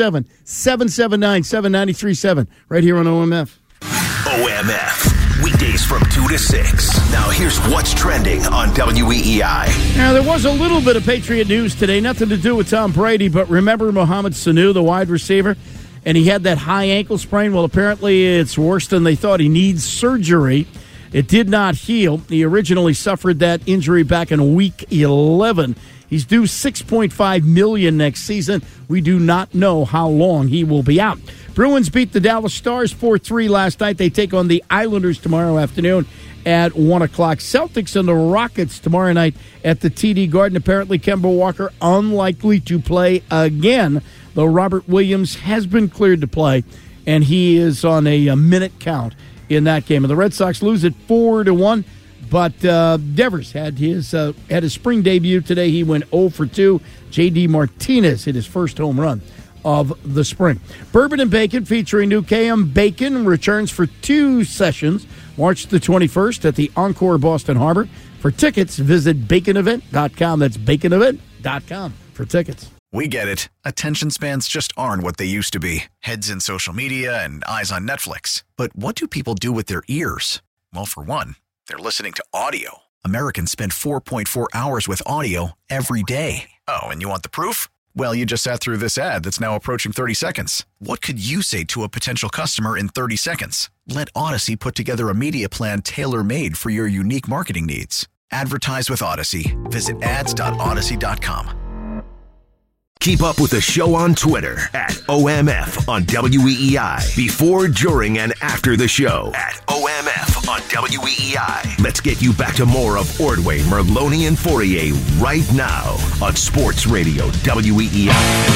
617-779-7937, right here on OMF.
OMF, weekdays from 2 to 6. Now here's what's trending on WEEI.
Now, there was a little bit of Patriot news today, nothing to do with Tom Brady, but remember Mohamed Sanu, the wide receiver, and he had that high ankle sprain? Well, apparently it's worse than they thought. He needs surgery. It did not heal. He originally suffered that injury back in Week 11. He's due $6.5 million next season. We do not know how long he will be out. Bruins beat the Dallas Stars 4-3 last night. They take on the Islanders tomorrow afternoon at 1 o'clock. Celtics and the Rockets tomorrow night at the TD Garden. Apparently, Kemba Walker unlikely to play again, though Robert Williams has been cleared to play, and he is on a minute count in that game. And the Red Sox lose it 4-1. But Devers had his spring debut today. He went 0 for 2. J.D. Martinez hit his first home run of the spring. Bourbon and Bacon featuring new KM Bacon returns for 2 sessions, March the 21st at the Encore Boston Harbor. For tickets, visit baconevent.com. That's baconevent.com for tickets.
We get it. Attention spans just aren't what they used to be. Heads in social media and eyes on Netflix. But what do people do with their ears? Well, for one, they're listening to audio. Americans spend 4.4 hours with audio every day. Oh, and you want the proof? Well, you just sat through this ad that's now approaching 30 seconds. What could you say to a potential customer in 30 seconds? Let Odyssey put together a media plan tailor-made for your unique marketing needs. Advertise with Odyssey. Visit ads.odyssey.com.
Keep up with the show on Twitter at OMF on WEEI. Before, during, and after the show at OMF on WEEI. Let's get you back to more of Ordway, Merloni, and Fourier right now on Sports Radio WEEI.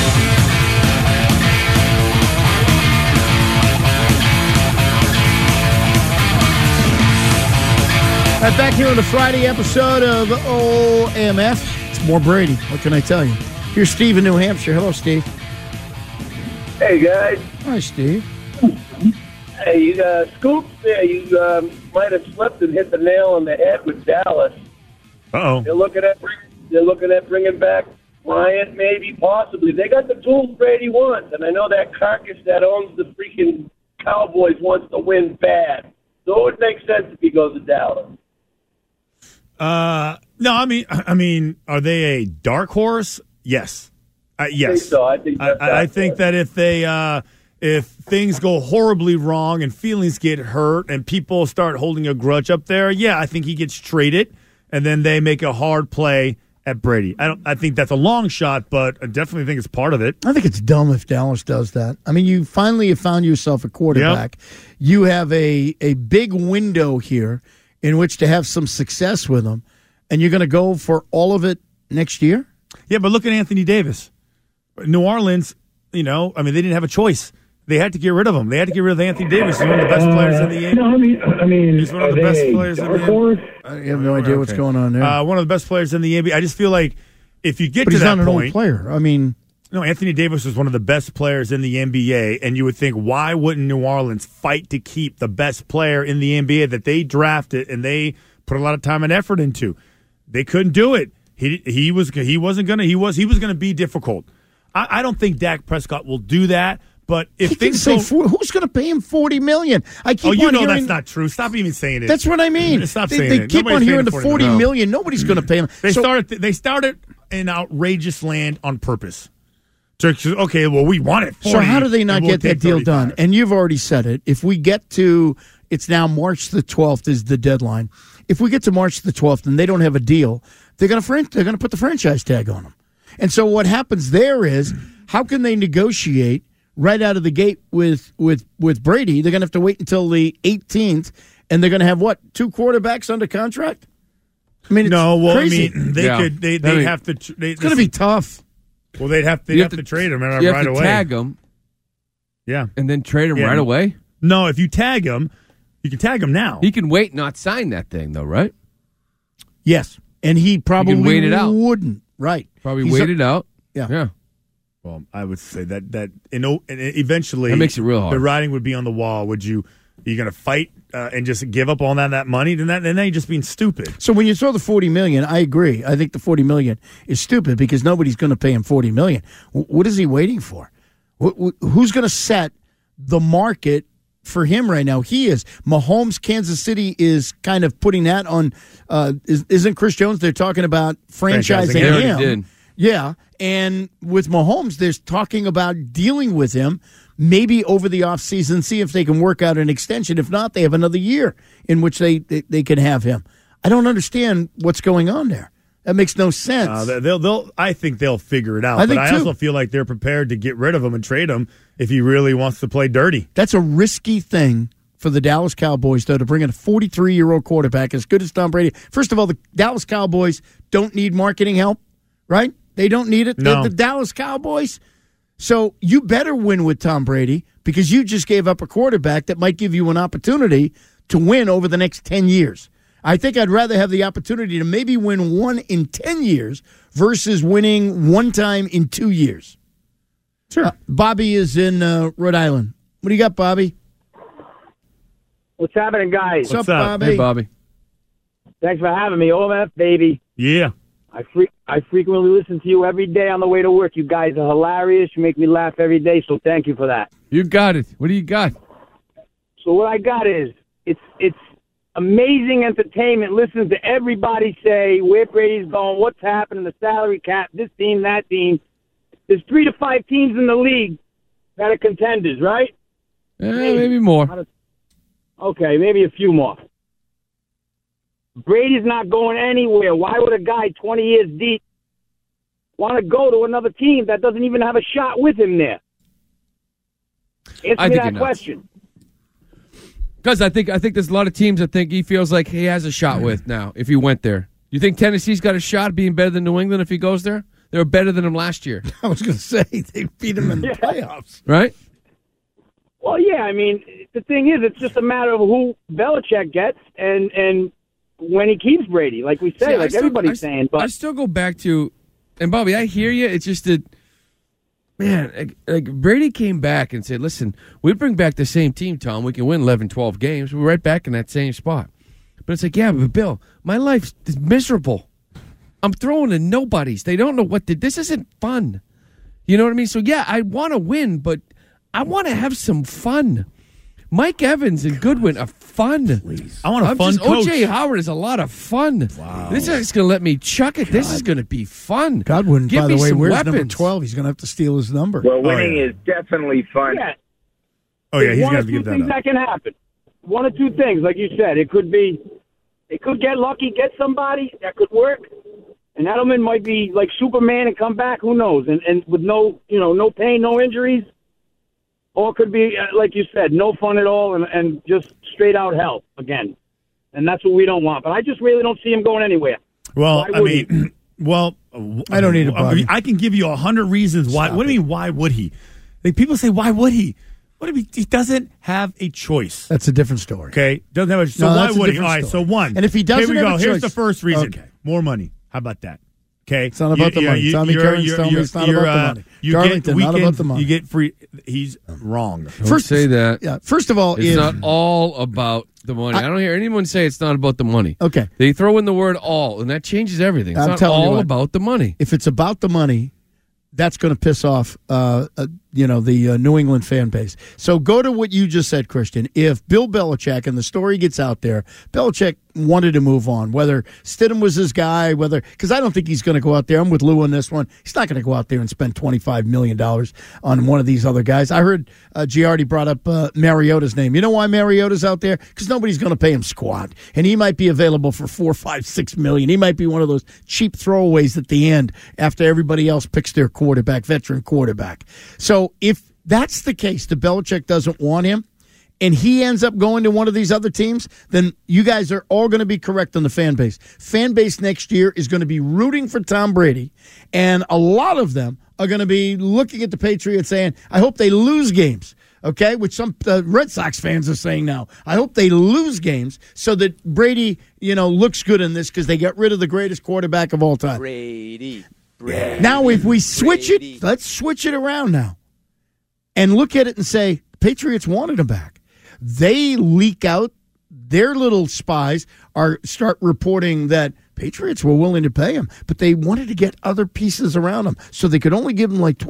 Right, back here on the Friday episode of OMF. It's more Brady. What can I tell you? Here's Steve in New Hampshire. Hello, Steve.
Hey, guys.
Hi, Steve.
Hey, you Scoops there. You might have slipped and hit the nail on the head with Dallas.
Uh-oh.
They're looking at bringing back Bryant, maybe, possibly. They got the tools Brady wants, and I know that carcass that owns the freaking Cowboys wants to win bad. So it would make sense if he goes to Dallas.
No, I mean, are they a dark horse? Yes. Yes.
I think so.
I think that if things go horribly wrong and feelings get hurt and people start holding a grudge up there, yeah, I think he gets traded and then they make a hard play at Brady. I think that's a long shot, but I definitely think it's part of it.
I think it's dumb if Dallas does that. I mean, you finally have found yourself a quarterback. Yep. You have a big window here in which to have some success with him, and you're going to go for all of it next year?
Yeah, but look at Anthony Davis. New Orleans, they didn't have a choice. They had to get rid of him. They had to get rid of Anthony Davis. He's one of the best players in the NBA. He's one of the best players in the NBA.
I have no idea what's going on there.
One of the best players in the NBA. I just feel like if you get
to
that
point... But he's not
point,
an old player. I mean...
No, Anthony Davis was one of the best players in the NBA, and you would think, why wouldn't New Orleans fight to keep the best player in the NBA that they drafted and they put a lot of time and effort into? They couldn't do it. He was going to be difficult. I don't think Dak Prescott will do that. But if things go,
who's going to pay him $40 million? I keep
that's not true. Stop even saying it.
That's what I mean.
Stop
saying
it.
They keep on hearing the $40 million. Nobody's going to pay him.
They started in outrageous land on purpose. Okay, well, we want it. 40,
so how do they not get that deal
35.
done? And you've already said it. If we get to, it's now March the 12th is the deadline. If we get to March the 12th and they don't have a deal, they're going to put the franchise tag on them. And so what happens there is, how can they negotiate right out of the gate with Brady? They're going to have to wait until the 18th, and they're going to have, 2 quarterbacks under contract? I mean, it's crazy.
They have to.
It's going to be tough.
Well, they'd have to trade him right away.
Tag him.
Yeah.
And then trade him right away?
No, if you tag him, you can tag him now.
He can wait, not sign that thing, though, right?
Yes, and he probably
wait it out.
wouldn't. Right.
Probably wait it out.
Yeah.
Well, I would say that and eventually
That makes it real hard.
The writing would be on the wall. Are you going to fight and just give up on that money? Then you're just being stupid.
So when you throw the $40 million, I agree. I think the $40 million is stupid because nobody's going to pay him $40 million. What is he waiting for? Who's going to set the market for him right now? He is. Mahomes, Kansas City is kind of putting that on. Isn't Chris Jones? They're talking about franchising him.
Did.
Yeah, and with Mahomes, they're talking about dealing with him maybe over the offseason, see if they can work out an extension. If not, they have another year in which they can have him. I don't understand what's going on there. That makes no sense.
I think they'll figure it out.
I think
I also feel like they're prepared to get rid of him and trade him if he really wants to play dirty.
That's a risky thing for the Dallas Cowboys, though, to bring in a 43-year-old quarterback as good as Tom Brady. First of all, the Dallas Cowboys don't need marketing help, right? They don't need it.
No.
The Dallas Cowboys. So you better win with Tom Brady because you just gave up a quarterback that might give you an opportunity to win over the next 10 years. I think I'd rather have the opportunity to maybe win one in 10 years versus winning one time in 2 years.
Sure.
Bobby is in Rhode Island. What do you got, Bobby?
What's happening, guys?
What's up, Bobby?
Hey, Bobby.
Thanks for having me. OMF, baby.
Yeah.
I frequently listen to you every day on the way to work. You guys are hilarious. You make me laugh every day, so thank you for that.
You got it. What do you got?
So what I got is it's amazing entertainment. Listen to everybody say where Brady's going, what's happening, the salary cap, this team, that team. There's 3 to 5 teams in the league that are contenders, right?
Maybe more.
Okay, maybe a few more. Brady's not going anywhere. Why would a guy 20 years deep want to go to another team that doesn't even have a shot with him there? Answer me that question.
Because I think there's a lot of teams that think he feels like he has a shot with now if he went there. You think Tennessee's got a shot at being better than New England if he goes there? They were better than him last year.
I was going to say, they beat him in the playoffs.
Right?
Well, yeah, I mean, the thing is, it's just a matter of who Belichick gets and when he keeps Brady, like we say, everybody's saying. But
I still go back to, and Bobby, I hear you. It's just that, man, like Brady came back and said, listen, we bring back the same team, Tom. We can win 11, 12 games. We're right back in that same spot. But it's like, yeah, but Bill, my life is miserable. I'm throwing to nobodies. They don't know what to do. This isn't fun. You know what I mean? So, yeah, I want to win, but I want to have some fun. Mike Evans and Goodwin are fun.
Please. I want a fun coach.
O.J. Howard is a lot of fun.
Wow.
This is going to let me chuck it. God. This is going to be fun.
Godwin,
Give
by
me
the way,
some
where's
weapons.
number 12? He's going to have to steal his number.
Well, winning is definitely fun.
Yeah.
Oh, yeah, he's
one
going
or
to
two
give that
things
up.
that can happen. One or two things, like you said. It could get lucky, get somebody that could work. And Edelman might be like Superman and come back. Who knows? And with no pain, no injuries. Or it could be, like you said, no fun at all and just straight out hell again. And that's what we don't want. But I just really don't see him going anywhere.
Well,
I
mean,
I don't need a Bobby.
I can give you 100 reasons why. What do you mean, why would he? Like, people say, why would he? What if he doesn't have a choice?
That's a different story.
Okay, doesn't have a choice. So
No,
why
that's a
would he?
different
All right,
story.
so one.
And if he doesn't
here we
have
go.
a
Here's
choice-
the first reason.
Okay.
More money. How about that? Okay,
It's not about the money. Tommy Curran's telling me it's not about the money. Darlington, not about the money.
You get free. He's wrong.
Don't say that.
Yeah. First of all,
It's not all about the money. I don't hear anyone say it's not about the money.
Okay.
They throw in the word all, and that changes everything. It's
I'm
not
telling you
all
what.
about the money.
If it's about the money, that's going to piss off, the New England fan base. So go to what you just said, Christian. If Bill Belichick, and the story gets out there, Belichick wanted to move on, whether Stidham was his guy, because I don't think he's going to go out there. I'm with Lou on this one. He's not going to go out there and spend $25 million on one of these other guys. I heard Giardi brought up Mariota's name. You know why Mariota's out there? Because nobody's going to pay him squat. And he might be available for $4, $5, $6 million. He might be one of those cheap throwaways at the end after everybody else picks their quarterback, veteran quarterback. So if that's the case, the Belichick doesn't want him, and he ends up going to one of these other teams, then you guys are all going to be correct on the fan base. Fan base next year is going to be rooting for Tom Brady, and a lot of them are going to be looking at the Patriots saying, I hope they lose games okay, which some Red Sox fans are saying now. I hope they lose games so that Brady, looks good in this because they got rid of the greatest quarterback of all time.
Brady.
Now, if we switch it, let's switch it around now and look at it and say, Patriots wanted him back. They leak out, their little spies start reporting that Patriots were willing to pay him, but they wanted to get other pieces around him, so they could only give him like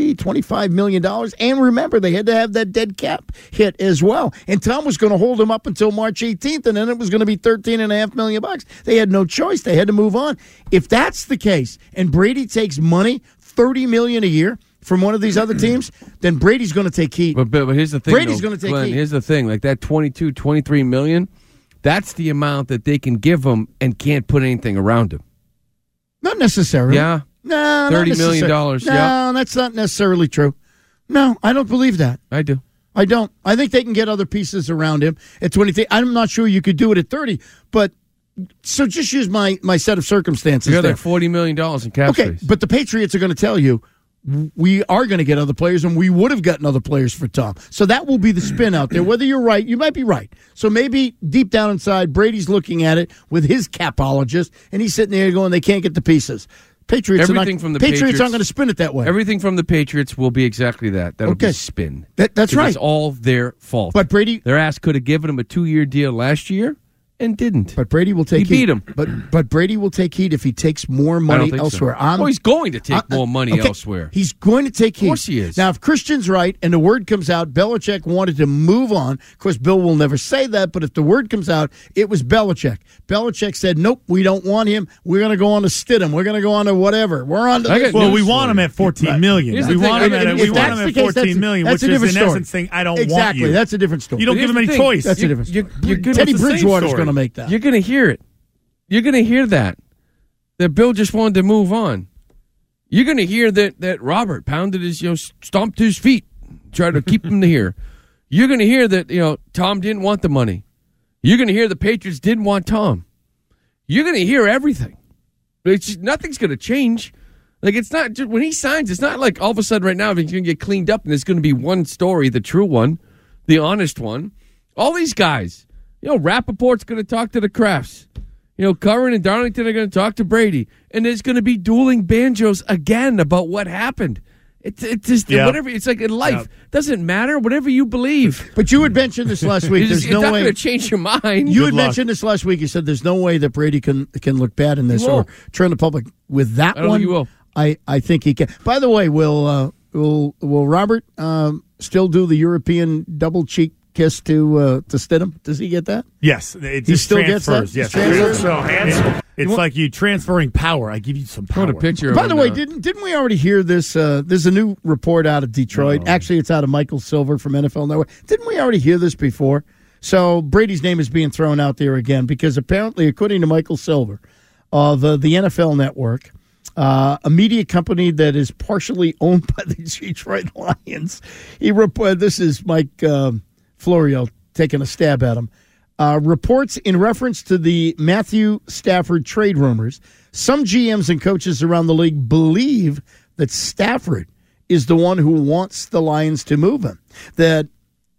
$25 million. And remember, they had to have that dead cap hit as well. And Tom was going to hold him up until March 18th, and then it was going to be $13.5 million. They had no choice. They had to move on. If that's the case, and Brady takes money, $30 million a year from one of these other teams, then Brady's going to take heat.
But here's the thing,
Brady's going to take
Glenn,
heat.
Here's the thing, like that $23 million. That's the amount that they can give him and can't put anything around him.
Not necessarily.
Yeah.
No,
$30 million.
No,
Yeah.
that's not necessarily true. No, I don't believe that.
I do.
I don't. I think they can get other pieces around him at 20. I'm not sure you could do it at 30, but so just use my set of circumstances.
You got
there.
like $40 million in cap space.
But the Patriots are going to tell you, we are going to get other players, and we would have gotten other players for Tom. So that will be the spin out there. Whether you're right, you might be right. So maybe deep down inside, Brady's looking at it with his capologist, and he's sitting there going, they can't get the pieces. Patriots aren't going to spin it that way.
Everything from the Patriots will be exactly that. That'll be spin.
That's right.
It's all their fault.
But Brady,
their ass could have given him a 2-year deal last year and didn't.
But Brady will take heat.
He beat him.
But Brady will take heat if he takes more money elsewhere.
So. He's going to take more money elsewhere.
He's going to take heat.
Of course he is.
Now, if Christian's right and the word comes out, Belichick wanted to move on. Of course, Bill will never say that, but if the word comes out, it was Belichick. Belichick said, nope, we don't want him. We're going to go on to Stidham. We're going to go on to whatever. We're on to
we want him at $14 million. We want him at $14 million, which is in essence saying, I don't want you.
Exactly. That's a different story.
You don't give him any choice.
That's a different story. Teddy Bridgewater's going to make that.
You're going to hear it. You're going to hear that Bill just wanted to move on. You're going to hear that Robert pounded his, stomped his feet, tried to keep him here. You're going to hear that, Tom didn't want the money. You're going to hear the Patriots didn't want Tom. You're going to hear everything. Nothing's going to change. Like, it's not just when he signs, it's not like all of a sudden right now he's going to get cleaned up and there's going to be one story, the true one, the honest one. All these guys, Rappaport's going to talk to the Crafts. Curran and Darlington are going to talk to Brady. And there's going to be dueling banjos again about what happened. It's just whatever. It's like in life. Doesn't matter. Whatever you believe.
But you had mentioned this last week. There's no way.
It's not going to change your mind.
You had mentioned this last week. You said there's no way that Brady can look bad in this or turn the public with that
I don't
one.
think he will.
I think he can. By the way, will Robert still do the European double cheek kiss to Stidham? Does he get that?
Yes, it
he
just
still
transfers.
Gets
that?
Yes,
so handsome. It's like you transferring power. I give you some power.
Put a picture.
By the way, didn't we already hear this? There's a new report out of Detroit.
No.
Actually, it's out of Michael Silver from NFL Network. Didn't we already hear this before? So Brady's name is being thrown out there again because apparently, according to Michael Silver of the NFL Network, a media company that is partially owned by the Detroit Lions, this is Mike Florio taking a stab at him. Reports in reference to the Matthew Stafford trade rumors, some GMs and coaches around the league believe that Stafford is the one who wants the Lions to move him, that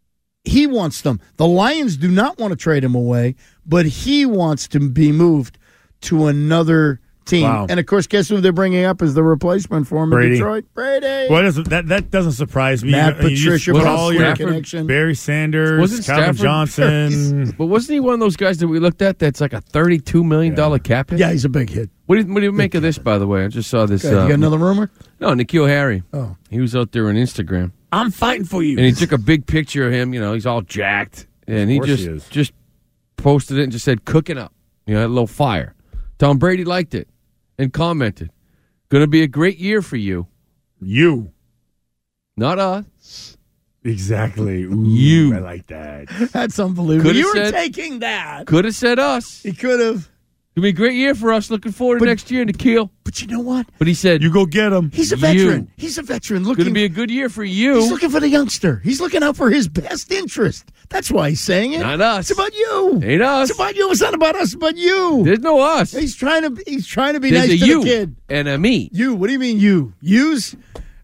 he wants them. The Lions do not want to trade him away, but he wants to be moved to another team.
Wow.
And, of course, guess who they're bringing up as the replacement for him in Detroit? Brady.
Well, that doesn't surprise me.
Matt Patricia,
all your
connection.
Barry Sanders, Calvin Johnson.
But wasn't he one of those guys that we looked at that's like a $32 million cap hit?
Yeah, he's a big hit.
What do you make of this, by the way? I just saw this.
You got another rumor?
No, N'Keal Harry.
Oh.
He was out there on Instagram.
I'm fighting for you.
And he took a big picture of him. He's all jacked. And he just posted it and just said, cooking up. A little fire. Tom Brady liked it and commented, going to be a great year for you.
You.
Not us.
Exactly. Ooh,
you.
I like that.
That's unbelievable. You were
said,
taking that.
Could have said us.
He could have.
It'll be a great year for us. Looking forward to next year, N'Keal.
But you know what?
But he said,
you go get him.
He's a veteran. He's a veteran.
Going to be a good year for you.
He's looking for the youngster. He's looking out for his best interest. That's why he's saying it.
Not us.
It's about you.
Ain't us.
It's about you. It's not about us. It's about you.
There's no us.
He's trying to be
There's
nice
a
to
you
the kid.
And a me.
You. What do you mean you? Use.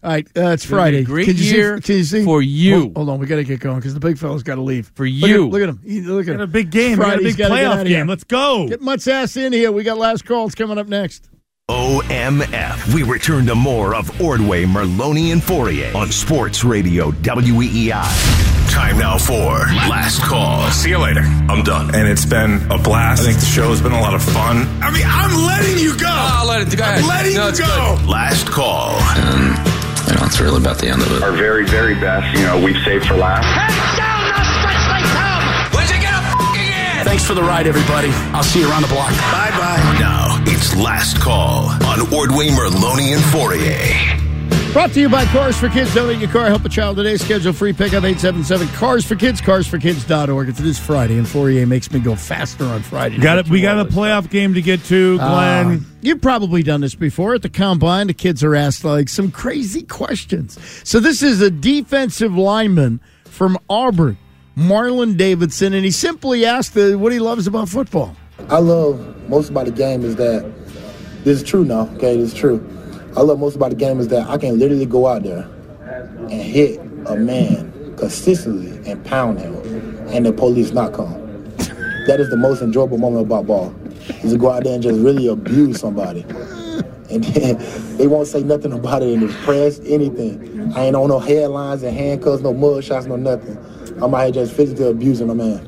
All right, it's Friday.
Great
Can you
year
see? Can you see?
for you.
Hold on, we got to get going because the big fella's got to leave.
For you.
Look at him. Look at him.
A big game. We got a big playoff game. Let's go.
Get Mutt's ass in here. We got last calls coming up next.
OMF. We return to more of Ordway, Merloni, and Fourier on Sports Radio WEEI. Time now for Last Call.
See you later. I'm done. And it's been a blast. I think the show's been a lot of fun. I mean, I'm letting you go.
I'll let it go.
I'm letting you go.
Good. Last Call.
It's really about the end of it.
Our very, very best, we've saved for last.
Head down the stretch they come! Where'd you get a f***ing in?
Thanks for the ride, everybody. I'll see you around the block.
Bye-bye. Now, it's Last Call on Ordway, Merloni, and Fourier.
Brought to you by Cars for Kids. Donate your car. Help a child today. Schedule free pickup 877 Cars for Kids. CarsForKids.org. It is Friday, and Fourier makes me go faster on Friday.
We got a playoff game to get to, Glenn.
You've probably done this before at the Combine. The kids are asked some crazy questions. So this is a defensive lineman from Auburn, Marlon Davidson, and he simply asked what he loves about football.
I love most about the game is that this is true now. Okay, this is true. I love most about the game is that I can literally go out there and hit a man consistently and pound him, and the police not come. That is the most enjoyable moment about ball, is to go out there and just really abuse somebody. And then they won't say nothing about it in the press, anything. I ain't on no headlines and handcuffs, no mug shots, no nothing. I'm out here just physically abusing a man.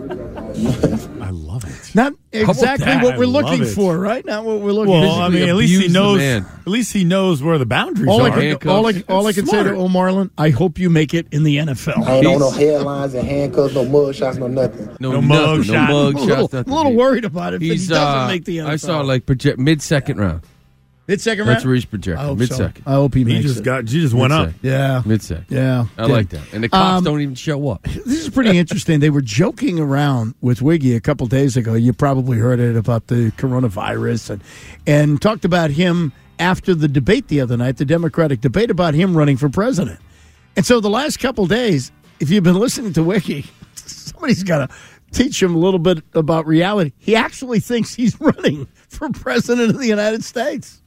I love it.
Not exactly what we're looking for, right? Not what we're looking for.
Well, I mean, at least he knows. At least he knows where the boundaries
all
are.
All I can say to Marlon, I hope you make it in the NFL.
I ain't on no headlines and handcuffs, no mug shots, no nothing.
No mug shots.
I'm a little worried about it if he doesn't make the NFL.
I saw mid-second round.
Mid-second round?
That's where he's projected. Mid-second.
I hope he makes it.
He just went up.
Yeah.
Mid-second.
Yeah.
I like that. And the cops don't even show up.
This is pretty interesting. They were joking around with Wiggy a couple days ago. You probably heard it about the coronavirus and talked about him after the debate the other night, the Democratic debate, about him running for president. And so the last couple days, if you've been listening to Wiggy, somebody's got to teach him a little bit about reality. He actually thinks he's running for president of the United States.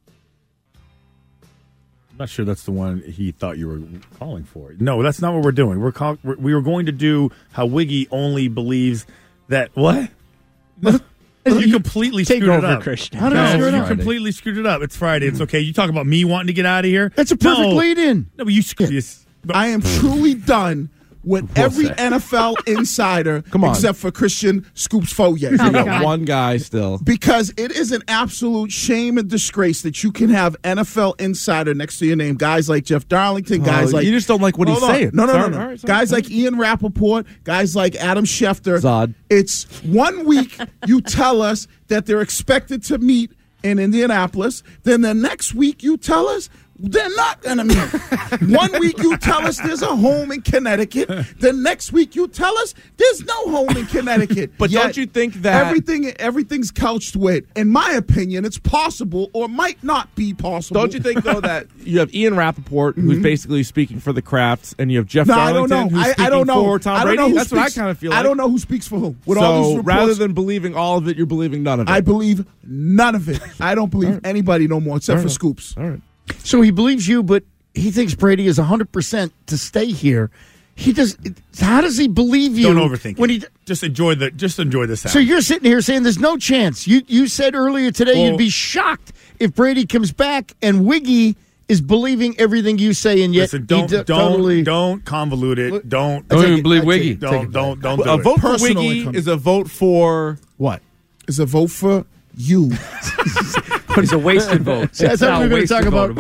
I'm not sure that's the one he thought you were calling for. No, that's not what we're doing. We were going to do how Wiggy only believes that what? You completely
Take
screwed
over,
it up.
Christian.
How did I screw it
You
up?
completely screwed it up. It's Friday. It's okay. You talk about me wanting to get out of here.
That's a perfect lead-in.
No, but you screwed this.
I am truly done with every NFL insider except for Christian Scoops Fourier.
You got one guy still.
Because it is an absolute shame and disgrace that you can have NFL insider next to your name. Guys like Jeff Darlington, guys like...
You just don't like what he's saying.
No.
Sorry.
Guys like Ian Rappaport, guys like Adam Schefter.
Zod.
It's 1 week you tell us that they're expected to meet in Indianapolis. Then the next week you tell us they're not going to meet. 1 week you tell us there's a home in Connecticut. The next week you tell us there's no home in Connecticut.
But
Yet,
don't you think that
everything's couched with, in my opinion, it's possible or might not be possible.
Don't you think though that you have Ian Rappaport who's basically speaking for the Crafts, and you have Jeff Darlington who's speaking for Tom Brady? That's what I kind of feel like.
I don't know who speaks for who. With
so
all these reports,
rather than believing all of it, you're believing none of it.
I believe none of it. I don't believe anybody no more except for Scoops.
All right.
So he believes you, but he thinks Brady is 100% to stay here. He does. How does he believe you?
Don't overthink it. Just enjoy the sound.
So you're sitting here saying there's no chance. You said earlier today you'd be shocked if Brady comes back and Wiggy is believing everything you say, and yet
listen, don't convolute it. Don't
even believe Wiggy.
Don't do
a
it.
vote for Wiggy is a vote for what?
Is a vote for you.
But it's a wasted vote.
See, I thought we were going to talk about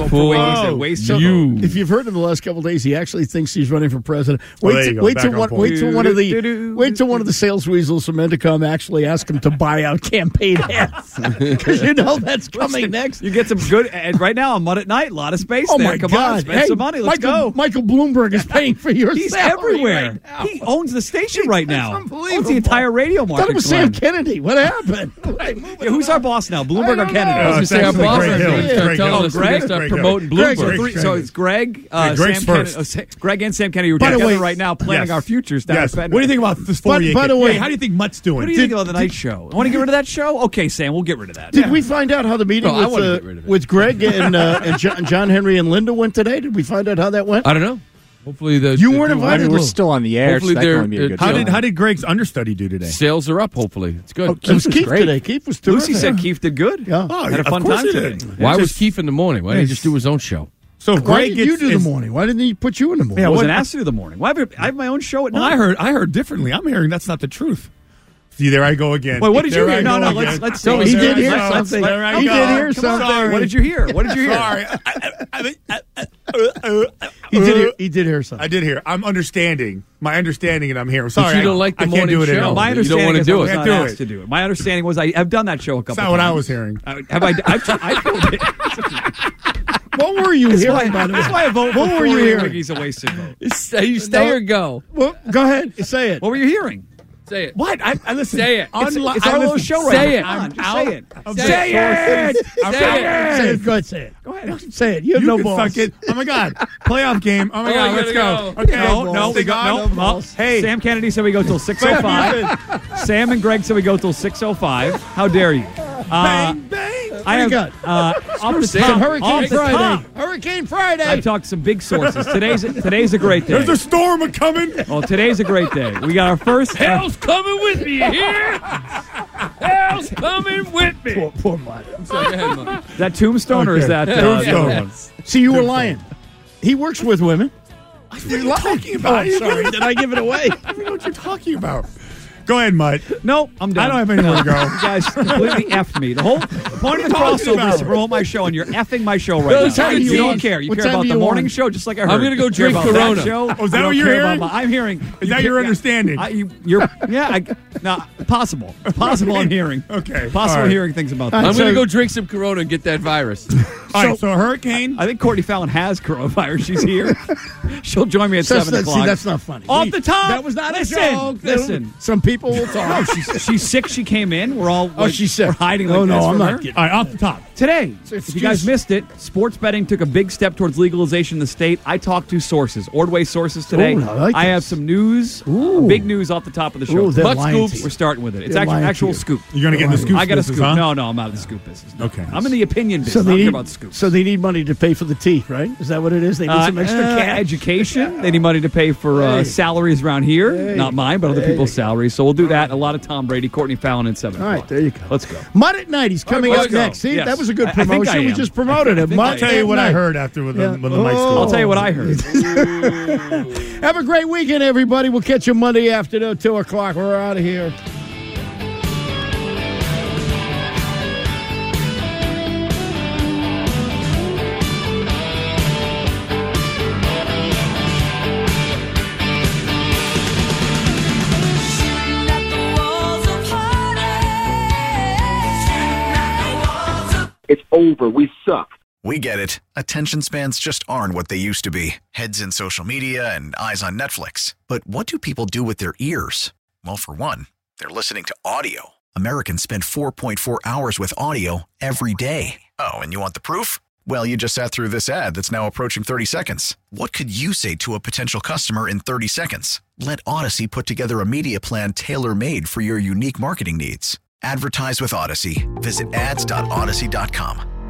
you.
If you've heard him the last couple of days, he actually thinks he's running for president. Wait till one of the sales weasels from Entercom actually ask him to buy out campaign ads, because you know that's coming next.
You get some good. And right now on Monday night, a lot of space.
Oh
there.
my
Come
God!
on, spend some money. Let's go.
Michael Bloomberg is paying for your.
He's
salary
everywhere.
Right
He owns the station right now.
Unbelievable.
Owns the entire radio
I
market.
thought it was Sam Kennedy. What happened?
Who's our boss now? Bloomberg or Kennedy?
to say our boss.
Greg Hill.
Start telling us
Greg?
to start
Greg
promoting
Greg,
Bloomberg.
so it's Greg,
Greg's
Sam
first.
Kennedy, Greg and Sam Kennedy are
By the
together
way-
right now planning
Yes.
our futures down
Yes.
at
What do you think about this Fourier?
by the way-
Hey, how do you think Mutt's doing?
What do you think about the night show? I want to get rid of that show? Okay, Sam, we'll get rid of that.
Did we find out how the meeting
No, I wanna get rid of it.
with Greg and John Henry and Linda went today? Did we find out how that went?
I don't know. Hopefully
You weren't invited.
We're still on the air.
Hopefully
so that
they're-
can only be a good
How
deal.
did Greg's understudy do today?
Sales are up. Hopefully, it's good.
It was Keith today. Keith was terrific.
Lucy said Keith did good.
Yeah.
Oh,
Had a fun
of course
time
he
today.
did.
Why
It's
was
just-
Keith in the morning? Why didn't he just do his own show?
So
Why
Greg
did you do the
is-
morning? Why didn't he put you in the morning?
I
Yeah,
wasn't
what-
asked to do the morning. Well, I have my own show at
Well,
night.
I heard differently. I'm hearing that's not the truth. See, there I go again.
Wait, what did you
There
hear?
I
No,
go
no,
again.
let's
There
he
He
I
did
go.
hear
There
something.
I
He
go.
did hear
Come
something.
on.
What did you hear? What did you hear?
Sorry.
He did hear something.
I did hear. I'm understanding. My understanding, and I'm hearing. Sorry,
you don't like the
I can't do
morning
it
show.
anymore.
My
You don't
understanding
wanna
is
do
I was
it.
not
Can't do
asked
it.
to do it. My understanding was I've done that show a couple
That's not
times.
what I was hearing.
Have I told it.
What were you
That's
hearing?
why,
By the way?
that's why I vote
What
for
were you
Fourier
hearing?
He's a wasted vote.
You stay or go.
Well, go ahead. Say it.
What were you hearing?
Say it.
What? I listen.
Say it.
It's our little show right
Say
now.
it.
Come on, just say it.
Say it.
Say it. Go ahead. Say it.
Go ahead.
Say it. You have
You
no
can
balls.
suck it. Oh my God! Playoff game. Oh my
Oh,
God!
you
Let's
gotta
go.
go.
Okay.
No, we got no. Hey, Sam Kennedy said we go till 6:05. Sam and Greg said we go till 6:05. How dare you?
Bang bang.
I have
got?
off the
Sam.
top.
Hurricane
off the
Friday.
top.
Hurricane Friday.
I've talked to some big sources. Today's a great day.
There's a storm coming.
Well, today's a great day. We got our first.
Hell's coming with me. You hear? Hell's coming with me.
Poor Mike.
Go ahead, Mike.
Is that Tombstone or is that
Tombstone.
the other one?
See, you were lying. He works with women.
What are you talking about?
Oh, sorry. Did I give it away?
I don't know what you're talking about. Go ahead, Mutt.
Nope, I'm done.
I don't have anywhere to go.
You guys completely effed me. The point of the
talking
crossover
about?
is to promote my show, and you're effing my show right
No,
now.
time
You
you
don't
want?
care. You
What
care
time
about
do
the
you
morning
want?
show, just like I heard.
I'm gonna go
You care
drink
about
Corona.
That show.
Oh, is that
You
what
don't
you're
care about
hearing?
I'm hearing.
Is that your understanding?
Possible. Possible. I'm hearing.
Okay.
Possible.
All
I'm
right.
hearing things about that.
I'm
So-
going to go drink some Corona and get that virus.
All right. So hurricane.
I think Courtney Fallon has coronavirus. She's here. She'll join me at 7 o'clock.
See, that's not funny.
Off the top.
That was not
listen,
a joke.
Listen.
Some people will
No,
talk.
she's sick. She came in. We're all.
Oh, she's sick.
We're hiding.
No,
like
no,
this
I'm
from
not
her.
kidding.
All right. Off the top.
Today,
It's
if you guys
just-
missed it, sports betting took a big step towards legalization in the state. I talked to sources, Ordway sources today.
Ooh, I like
I
this.
have some news,
Ooh.
big news off the top of the show.
Ooh, they're
Butt
lying to
scoops.
you.
We're starting with it. It's
They're lying to
actual
you.
scoop.
You're gonna get in the scoop.
I got a
business,
scoop.
huh?
No, I'm out of the scoop business. No.
Okay.
I'm in the opinion business.
So
I
they
don't care
need
about scoops.
So they need money to pay for the tea, right? Is that what it is? They need some extra cash.
Education. They need money to pay for salaries around here. Not mine, but other people's salaries. So we'll do that. A lot of Tom Brady, Courtney Fallon, and 7
All right,
o'clock.
there you go.
Let's go.
Mutt at Night. He's coming
let's
up
go.
next. See,
Yes.
that was a good
I think I
promotion. We
am.
just promoted him.
think I
Mutt
am.
I'll tell you
at
what I
Night.
heard after when the mic
Oh.
I'll tell you what I heard.
Have a great weekend, everybody. We'll catch you Monday afternoon, 2 o'clock. We're out of here.
It's over. We suck.
We get it. Attention spans just aren't what they used to be. Heads in social media and eyes on Netflix. But what do people do with their ears? Well, for one, they're listening to audio. Americans spend 4.4 hours with audio every day. Oh, and you want the proof? Well, you just sat through this ad that's now approaching 30 seconds. What could you say to a potential customer in 30 seconds? Let Odyssey put together a media plan tailor-made for your unique marketing needs. Advertise with Odyssey. Visit ads.odyssey.com.